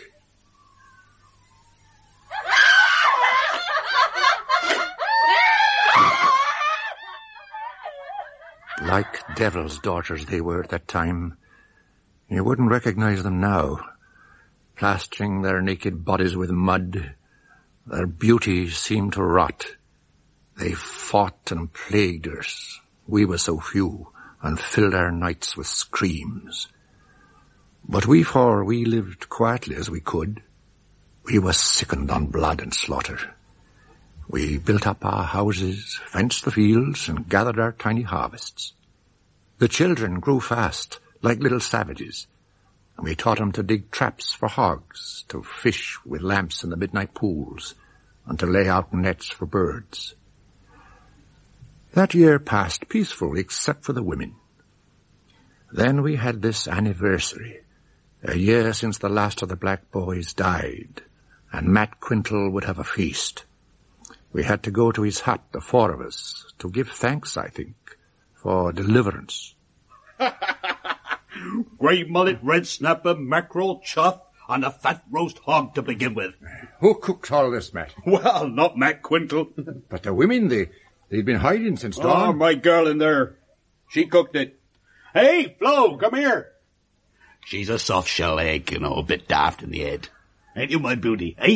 Like devil's daughters they were at that time. You wouldn't recognize them now. Plastering their naked bodies with mud, their beauty seemed to rot. They fought and plagued us. We were so few, and filled our nights with screams. But we lived quietly as we could. We were sickened on blood and slaughter. We built up our houses, fenced the fields, and gathered our tiny harvests. The children grew fast, like little savages, and we taught them to dig traps for hogs, to fish with lamps in the midnight pools, and to lay out nets for birds. That year passed peacefully except for the women. Then we had this anniversary, a year since the last of the black boys died, and Matt Quintal would have a feast. We had to go to his hut, the four of us, to give thanks, I think, for deliverance. Grey mullet, red snapper, mackerel, chuff, and a fat roast hog to begin with. Who cooked all this, Matt? Well, not Matt Quintal. But the women, they've been hiding since dawn. Oh, my girl in there. She cooked it. Hey, Flo, come here. She's a soft-shell egg, you know, a bit daft in the head. Ain't you, my beauty, eh?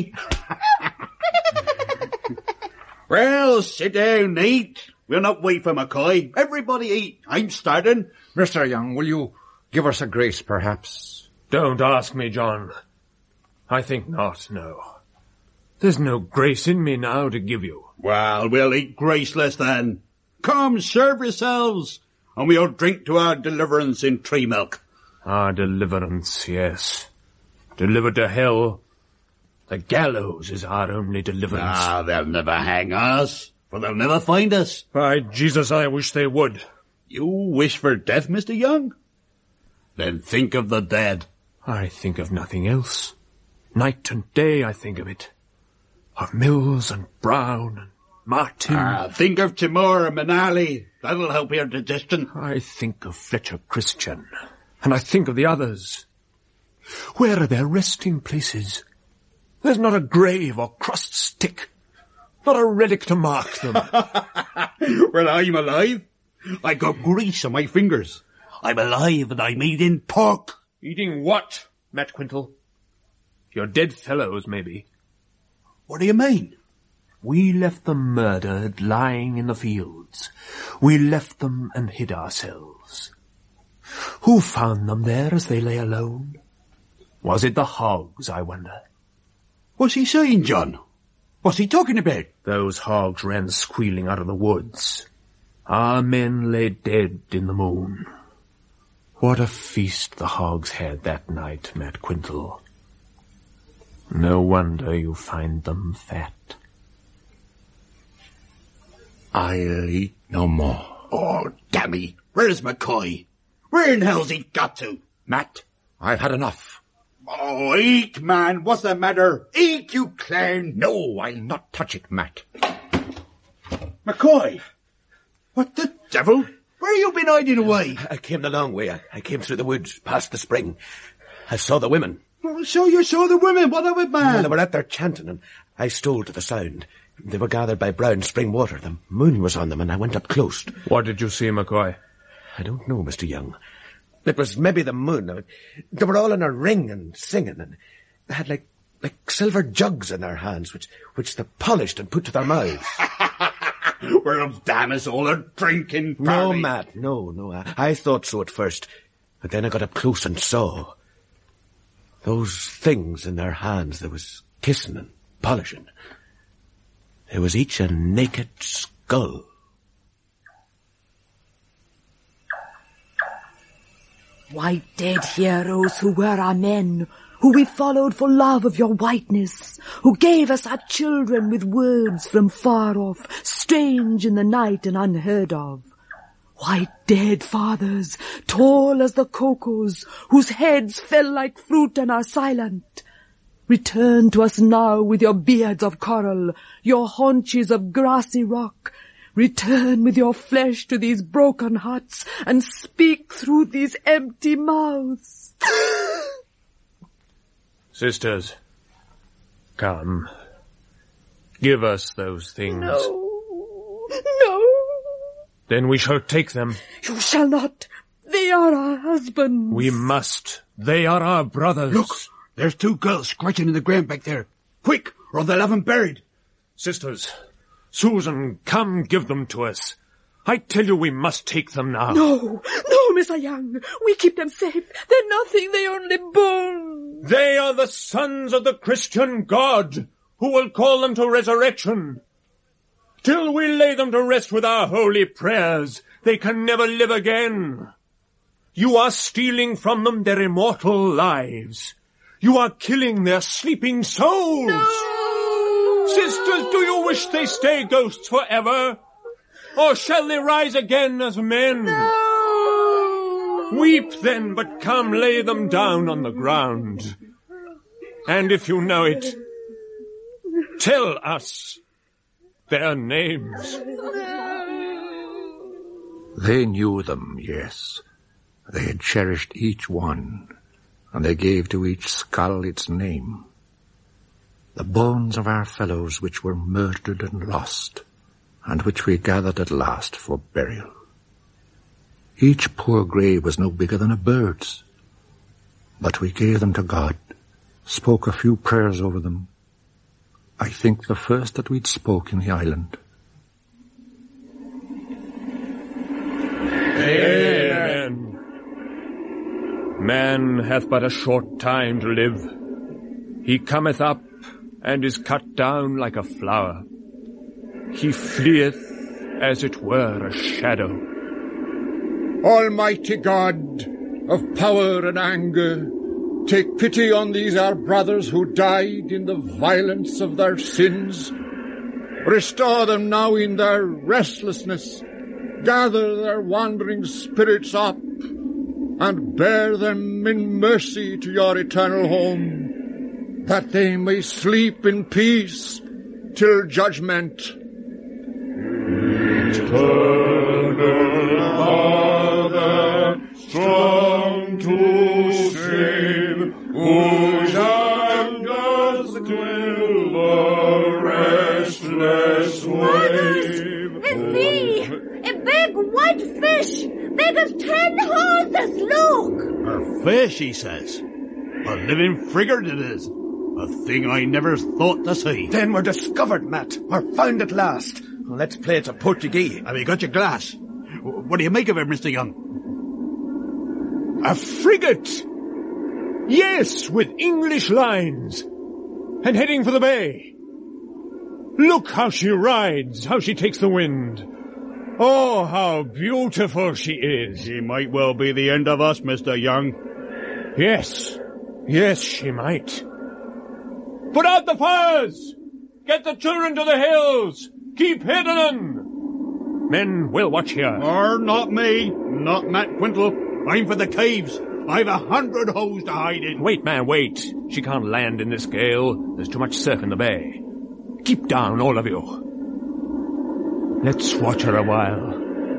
Well, sit down, eat. We'll not wait for McCoy. Everybody eat. I'm starting. Mr. Young, will you give us a grace, perhaps? Don't ask me, John. I think not, no. There's no grace in me now to give you. Well, we'll eat graceless then. Come, serve yourselves, and we'll drink to our deliverance in tree milk. Our deliverance, yes. Delivered to hell. The gallows is our only deliverance. They'll never hang us, for they'll never find us. By Jesus, I wish they would. You wish for death, Mr. Young? Then think of the dead. I think of nothing else. Night and day I think of it. Of Mills and Brown and Martin. Think of Timur and Manali. That'll help your digestion. I think of Fletcher Christian. And I think of the others. Where are their resting places? There's not a grave or crossed stick. Not a relic to mark them. Well, I'm alive. I got grease on my fingers. I'm alive and I'm eating pork. Eating what, Matt Quintal? Your dead fellows, maybe. What do you mean? We left them murdered, lying in the fields. We left them and hid ourselves. Who found them there as they lay alone? Was it the hogs, I wonder? What's he saying, John? What's he talking about? Those hogs ran squealing out of the woods. Our men lay dead in the moon. What a feast the hogs had that night, Matt Quintal. No wonder you find them fat. I'll eat no more. Oh, dammy. Where's McCoy? Where in hell's he got to? Matt, I've had enough. Oh, eat, man. What's the matter? Eat, you clown. No, I'll not touch it, Matt. McCoy! What the devil? Where you been hiding away? I came the long way. I came through the woods, past the spring. I saw the women. Oh, so you saw the women? What of it, man? Well, they were out there chanting, and I stole to the sound. They were gathered by brown spring water. The moon was on them, and I went up close. What did you see, McCoy? I don't know, Mr. Young. It was maybe the moon. They were all in a ring and singing, and they had like silver jugs in their hands, which they polished and put to their mouths. Well, damn us all, a drinking party. No, Matt, no. I thought so at first, but then I got up close and saw. Those things in their hands, there was kissing and polishing. There was each a naked skull. White dead heroes who were our men, who we followed for love of your whiteness, who gave us our children with words from far off, strange in the night and unheard of. White dead fathers, tall as the cocoas, whose heads fell like fruit and are silent. Return to us now with your beards of coral, your haunches of grassy rock. Return with your flesh to these broken huts and speak through these empty mouths. Sisters, come. Give us those things. No. Then we shall take them. You shall not. They are our husbands. We must. They are our brothers. Look, there's 2 girls scratching in the ground back there. Quick, or they'll have them buried. Sisters, Susan, come give them to us. I tell you we must take them now. No, Mr. Young. We keep them safe. They're nothing, they only bones. They are the sons of the Christian God, who will call them to resurrection. Till we lay them to rest with our holy prayers, they can never live again. You are stealing from them their immortal lives. You are killing their sleeping souls. No! Sisters, do you wish they stay ghosts forever? Or shall they rise again as men? No! Weep then, but come lay them down on the ground. And if you know it, tell us their names. They knew them, yes. They had cherished each one, and they gave to each skull its name. The bones of our fellows which were murdered and lost, and which we gathered at last for burial. Each poor grave was no bigger than a bird's, but we gave them to God, spoke a few prayers over them. I think the first that we'd spoke in the island. Amen. Man hath but a short time to live. He cometh up and is cut down like a flower. He fleeth as it were a shadow. Almighty God, of power and anger, take pity on these our brothers who died in the violence of their sins. Restore them now in their restlessness. Gather their wandering spirits up, and bear them in mercy to your eternal home, that they may sleep in peace till judgment. Eternal Father, strong to save, whose hand doth still the restless wave. The sea! A big white fish! Big as 10 houses, look! A fish, he says. A living frigate it is. A thing I never thought to see. Then we're discovered, Matt. We're found at last. Let's play to Portuguese. Have you got your glass? What do you make of it, Mr. Young? A frigate! Yes, with English lines. And heading for the bay. Look how she rides, how she takes the wind. Oh, how beautiful she is. She might well be the end of us, Mr. Young. Yes, she might. Put out the fires! Get the children to the hills! Keep hidden! Men will watch here. Or not me, not Matt Quintal. I'm for the caves. I've 100 holes to hide in. Wait, man, wait. She can't land in this gale. There's too much surf in the bay. Keep down, all of you. Let's watch her a while.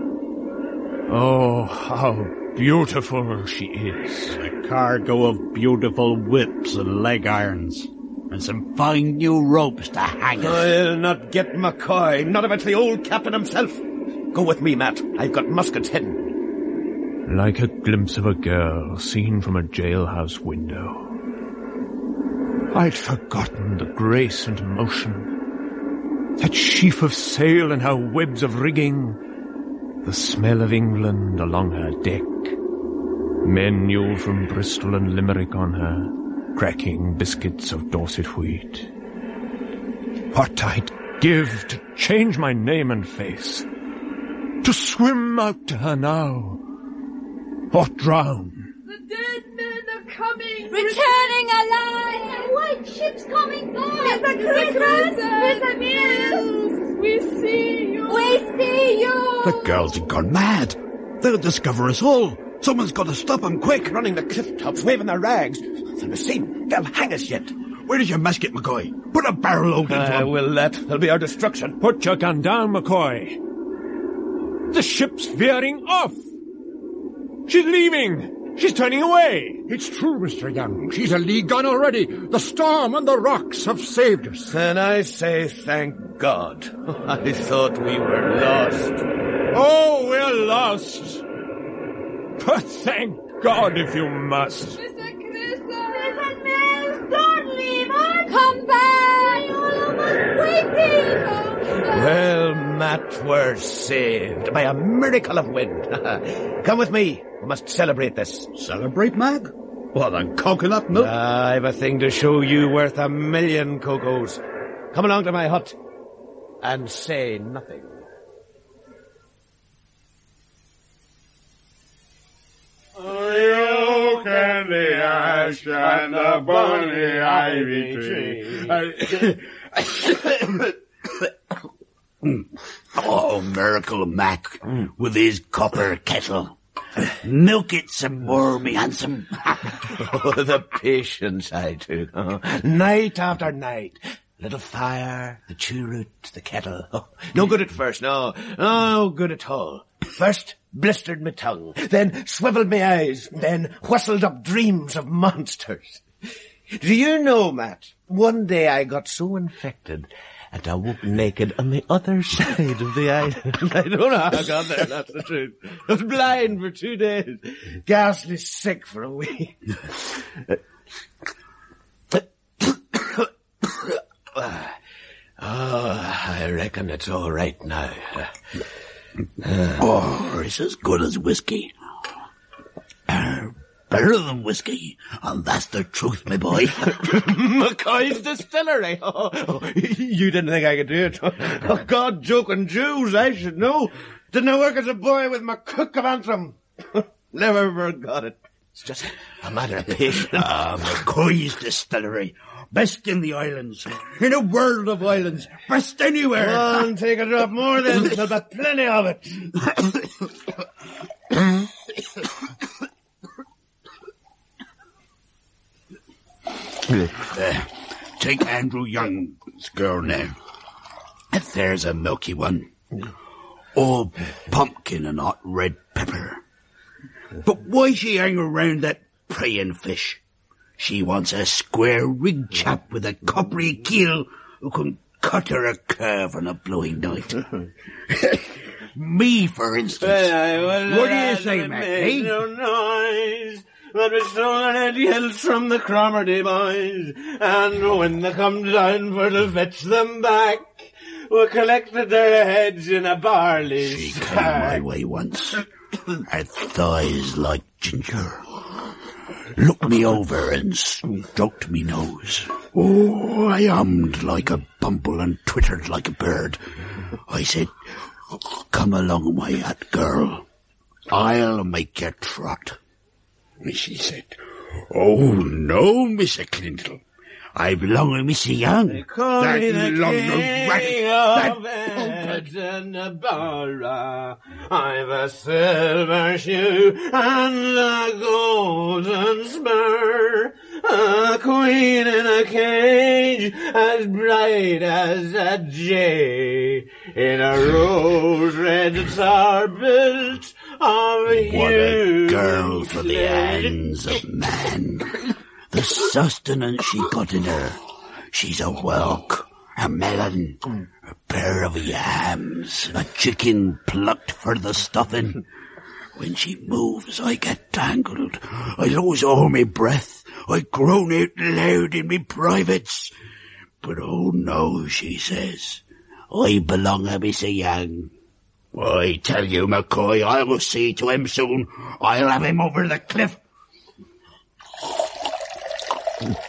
Oh, how beautiful she is. A cargo of beautiful whips and leg irons. And some fine new ropes to hang us. I'll not get McCoy, not if it's the old captain himself. Go with me, Matt. I've got muskets hidden. Like a glimpse of a girl seen from a jailhouse window. I'd forgotten the grace and motion, that sheaf of sail and her webs of rigging, the smell of England along her deck, men knew from Bristol and Limerick on her, cracking biscuits of Dorset wheat. What I'd give to change my name and face, to swim out to her now, or drown. The dead men are coming! Returning alive! The white ship's coming back! Mr. Christmas! Mr. Mills! We see you! We see you! The girls have gone mad. They'll discover us all. Someone's got to stop them quick. Running the cliff tops, waving their rags. They'll be seen. They'll hang us yet. Where is your musket, McCoy? Put a barrel load into him. Will that? That'll be our destruction. Put your gun down, McCoy. The ship's veering off. She's leaving. She's turning away. It's true, Mr. Young. She's a league gone already. The storm and the rocks have saved us. Then I say thank God. I thought we were lost. Oh, we're lost. But thank God if you must. Mr. Christmas! Mr. Mills, don't leave us! Come back! All of us waiting! Well, Matt, we're saved by a miracle of wind. Come with me. We must celebrate this. Celebrate, Mag? What, on coconut milk? I've a thing to show you worth 1,000,000 cocos. Come along to my hut and say nothing. The oak and the ash and the bonny ivy tree. Oh, miracle of Mac with his copper kettle. Milk it some more, me handsome. Oh, the patience I took. Oh, night after night. Little fire, the cheroot, the kettle. Oh, no good at first, no good at all. First, blistered my tongue, then swiveled my eyes, then whistled up dreams of monsters. Do you know, Matt, one day I got so infected and I woke naked on the other side of the island. I don't know how I got there, that's the truth. I was blind for 2 days, ghastly sick for a week. I reckon it's all right now. It's as good as whiskey. Better than whiskey, and that's the truth, my boy. McCoy's Distillery. Oh, you didn't think I could do it. Oh, God, joking Jews, I should know. Didn't I work as a boy with my cook of Antrim? Never forgot it. It's just a matter of patience. McCoy's Distillery. Best in the islands. In a world of islands. Best anywhere. Come on, take a drop more then. There'll be plenty of it. Take Andrew Young's girl now. There's a milky one. All pumpkin and hot red pepper. But why she hang around that praying fish? She wants a square-rigged chap with a coppery keel who can cut her a curve on a blowing night. Me, for instance. What do you say, Mac? Eh? No noise. But we're stolen at yells from the Cromarty boys, and when they come down for to fetch them back, we collected their heads in a barley She sack. came my way once. Her thighs like ginger. Looked me over and stroked me nose. Oh, I hummed like a bumble and twittered like a bird. I said, come along, my hot girl. I'll make you trot. She said, oh, no, Mr. Clintle. I belong to Mr. Young. They call That me the long king rat, of heads and a barra. I've a silver shoe and a golden spur. A queen in a cage as bright as a jay. In a rose-red tower built of What a huge girl for the hands of man. The sustenance she got in her. She's a whelk, a melon, a pair of yams, a chicken plucked for the stuffing. When she moves, I get tangled. I lose all my breath. I groan out loud in me privates. But oh no, she says, I belong to Mr. Young. I tell you, McCoy, I will see to him soon. I'll have him over the cliff.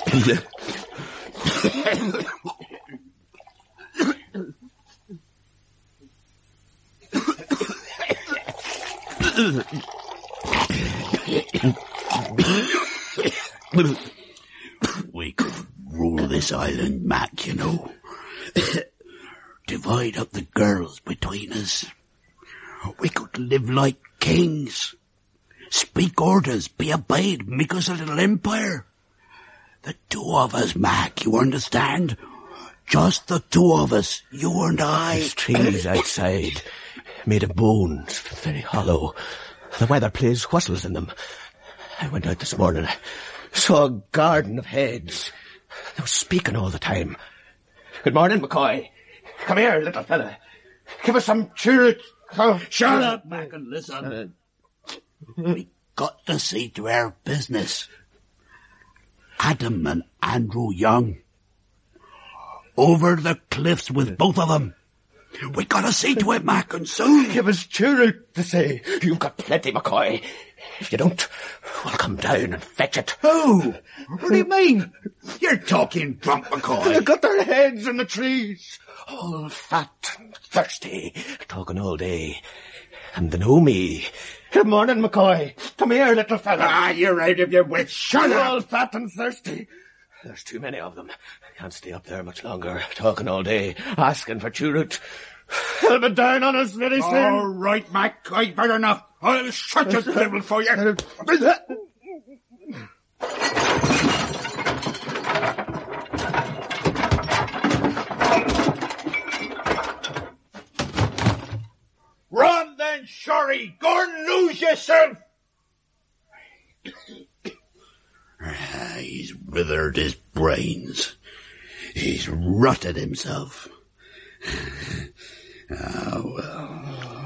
We could rule this island, Mac, you know. Divide up the girls between us. We could live like kings. Speak orders, be obeyed, make us a little empire. The two of us, Mac, you understand? Just the two of us, you and I. There's trees outside, made of bones, very hollow. The weather plays whistles in them. I went out this morning, saw a garden of heads. They were speaking all the time. Good morning, McCoy. Come here, little fella. Give us some cheer. Shut up, Mac, and listen. We got to see to our business. Adam and Andrew Young. Over the cliffs with both of them. We gotta see to it, Mac, and soon. Give us cheer to say. You've got plenty, McCoy. If you don't, we'll come down and fetch it. Who? What do you mean? You're talking drunk, McCoy. They've got their heads in the trees. All fat and thirsty, talking all day. And they know me. Good morning, McCoy. Come here, little fella. Ah, you're out of your wits. Shut up. All fat and thirsty. There's too many of them. I can't stay up there much longer, talking all day, asking for churut. They'll be down on us very soon. All right, Mac, I've heard enough. I'll shut your devil for you. Run then, Shorty. Go and lose yourself. He's withered his brains. He's rotted himself. Ah, well.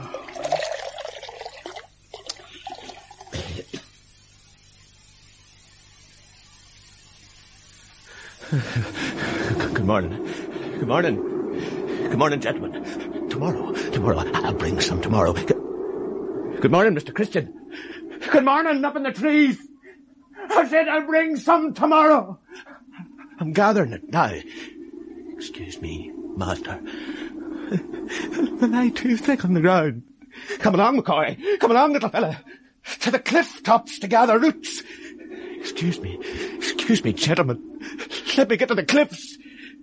Good morning. Good morning. Good morning, gentlemen. Tomorrow I'll bring some tomorrow. Good morning, Mr. Christian. Good morning, up in the trees. I said I'll bring some tomorrow. I'm gathering it now. Excuse me, master. The lie too thick on the ground. Come along, McCoy. Come along, little fella. To the cliff tops to gather roots. Excuse me, gentlemen. Let me get to the cliffs.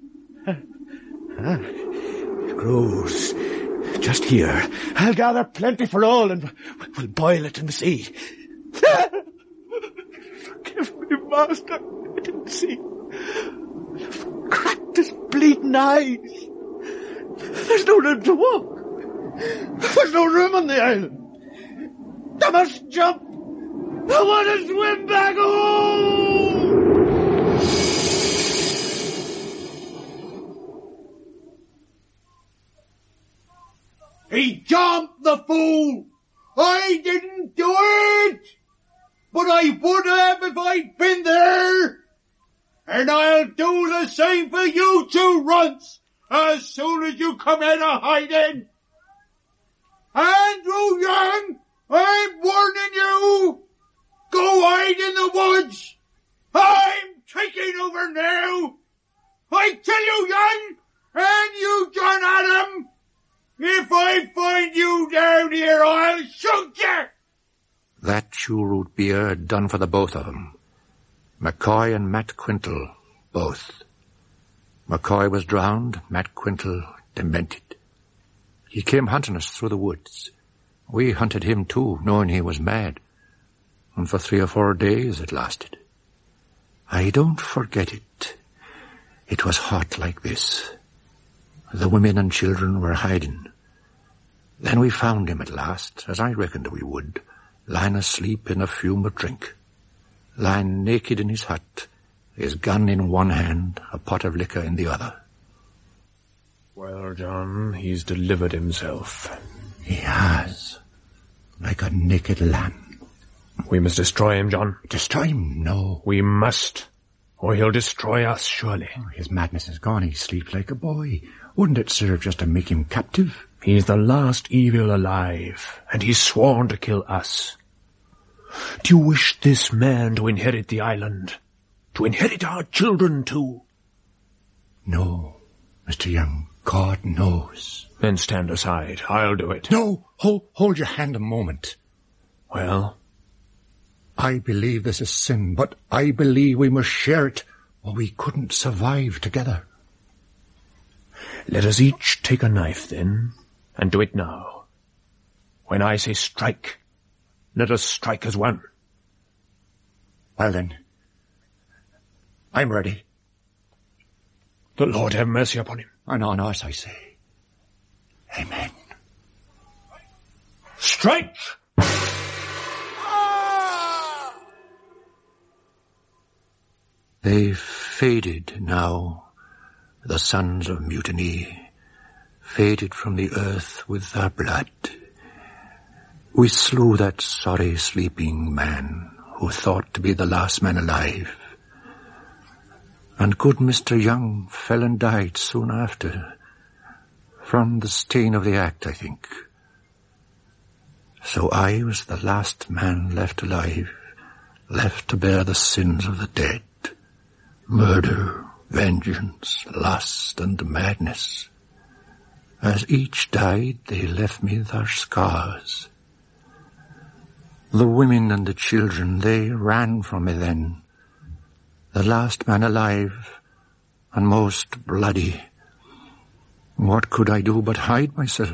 It grows just here. I'll gather plenty for all and we'll boil it in the sea. Forgive me, master. I didn't see. I've cracked his bleeding eyes. There's no room to walk. There's no room on the island. I must jump. I want to swim back home. He jumped, the fool. I didn't do it. But I would have if I'd been there. And I'll do the same for you two runts as soon as you come out of hiding. Andrew Young, I'm warning you. Go hide in the woods. I'm taking over now. I tell you, Young, and you, John Adam, if I find you down here, I'll shoot you. That chew-root beer had done for the both of them. McCoy and Matt Quintal, both. McCoy was drowned, Matt Quintal demented. He came hunting us through the woods. We hunted him too, knowing he was mad. And for 3 or 4 days it lasted. I don't forget it. It was hot like this. The women and children were hiding. Then we found him at last, as I reckoned we would, lying asleep in a fume of drink, lying naked in his hut, his gun in one hand, a pot of liquor in the other. Well, John, he's delivered himself. He has, like a naked lamb. We must destroy him, John. Destroy him? No. We must, or he'll destroy us, surely. Oh, his madness is gone. He sleeps like a boy. Wouldn't it serve just to make him captive? He's the last evil alive, and he's sworn to kill us. Do you wish this man to inherit the island? To inherit our children too. No, Mr. Young, God knows. Then stand aside. I'll do it. No, hold your hand a moment. Well? I believe this is sin, but I believe we must share it, or we couldn't survive together. Let us each take a knife, then, and do it now. When I say strike, let us strike as one. Well then, I'm ready. The Lord have mercy upon him. And on us, I say. Amen. Strike! They've faded now, the sons of mutiny, faded from the earth with their blood. We slew that sorry sleeping man who thought to be the last man alive. And good Mr. Young fell and died soon after, from the stain of the act, I think. So I was the last man left alive, left to bear the sins of the dead. Murder, vengeance, lust, and madness. As each died, they left me their scars. The women and the children, they ran from me then. The last man alive, and most bloody. What could I do but hide myself?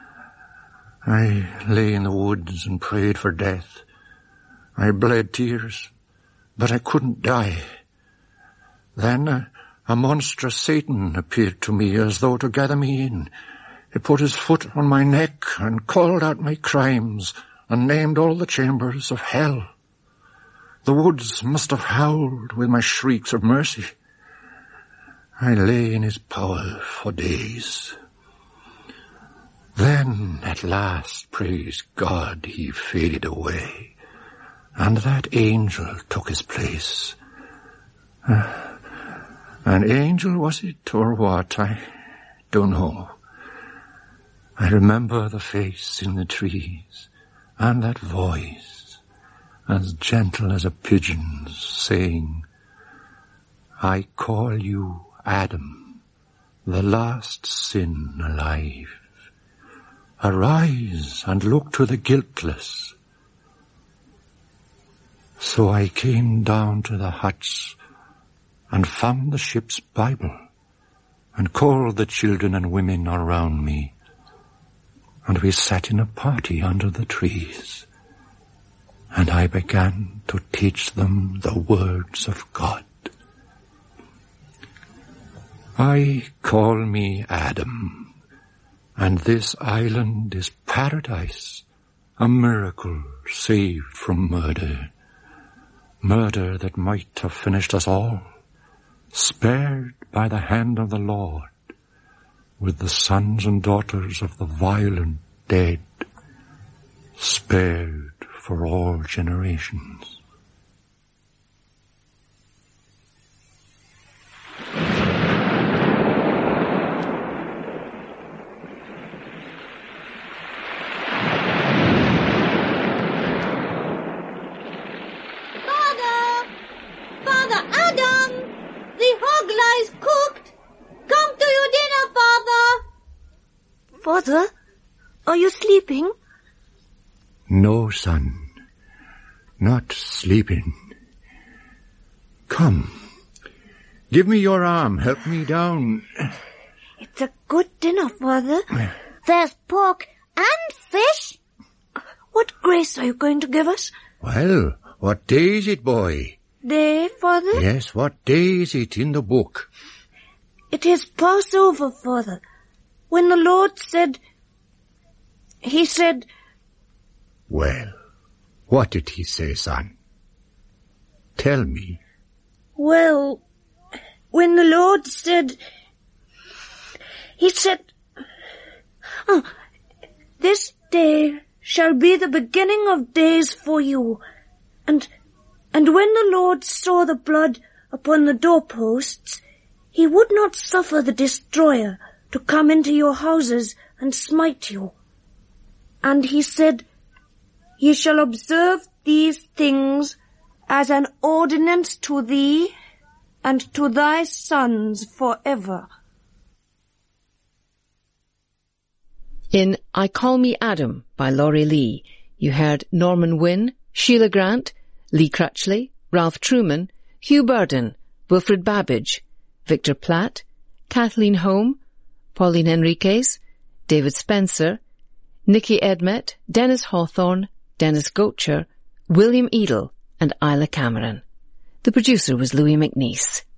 I lay in the woods and prayed for death. I bled tears, but I couldn't die. Then a monstrous Satan appeared to me as though to gather me in. He put his foot on my neck and called out my crimes and named all the chambers of hell. The woods must have howled with my shrieks of mercy. I lay in his power for days. Then, at last, praise God, he faded away, and that angel took his place. An angel, was it, or what? I don't know. I remember the face in the trees, and that voice, as gentle as a pigeon's, saying, I call you Adam, the last sin alive. Arise and look to the guiltless. So I came down to the huts and found the ship's Bible and called the children and women around me, and we sat in a party under the trees, and I began to teach them the words of God. I call me Adam, and this island is paradise, a miracle saved from murder, murder that might have finished us all, spared by the hand of the Lord, with the sons and daughters of the violent dead, spared for all generations. Father, are you sleeping? No, son, not sleeping. Come, give me your arm, help me down. It's a good dinner, Father. There's pork and fish. What grace are you going to give us? Well, what day is it, boy? Day, Father? Yes, what day is it in the book? It is Passover, Father. When the Lord said, he said... Well, what did he say, son? Tell me. Well, when the Lord said... He said, this day shall be the beginning of days for you. And when the Lord saw the blood upon the doorposts, he would not suffer the destroyer to come into your houses and smite you. And he said, Ye shall observe these things as an ordinance to thee and to thy sons forever. In I Call Me Adam by Laurie Lee, you heard Norman Wynne, Sheila Grant, Lee Crutchley, Ralph Truman, Hugh Burden, Wilfred Babbage, Victor Platt, Kathleen Home, Pauline Henriques, David Spencer, Nicky Edmet, Dennis Hawthorne, Dennis Goetcher, William Edel, and Isla Cameron. The producer was Louis McNeice.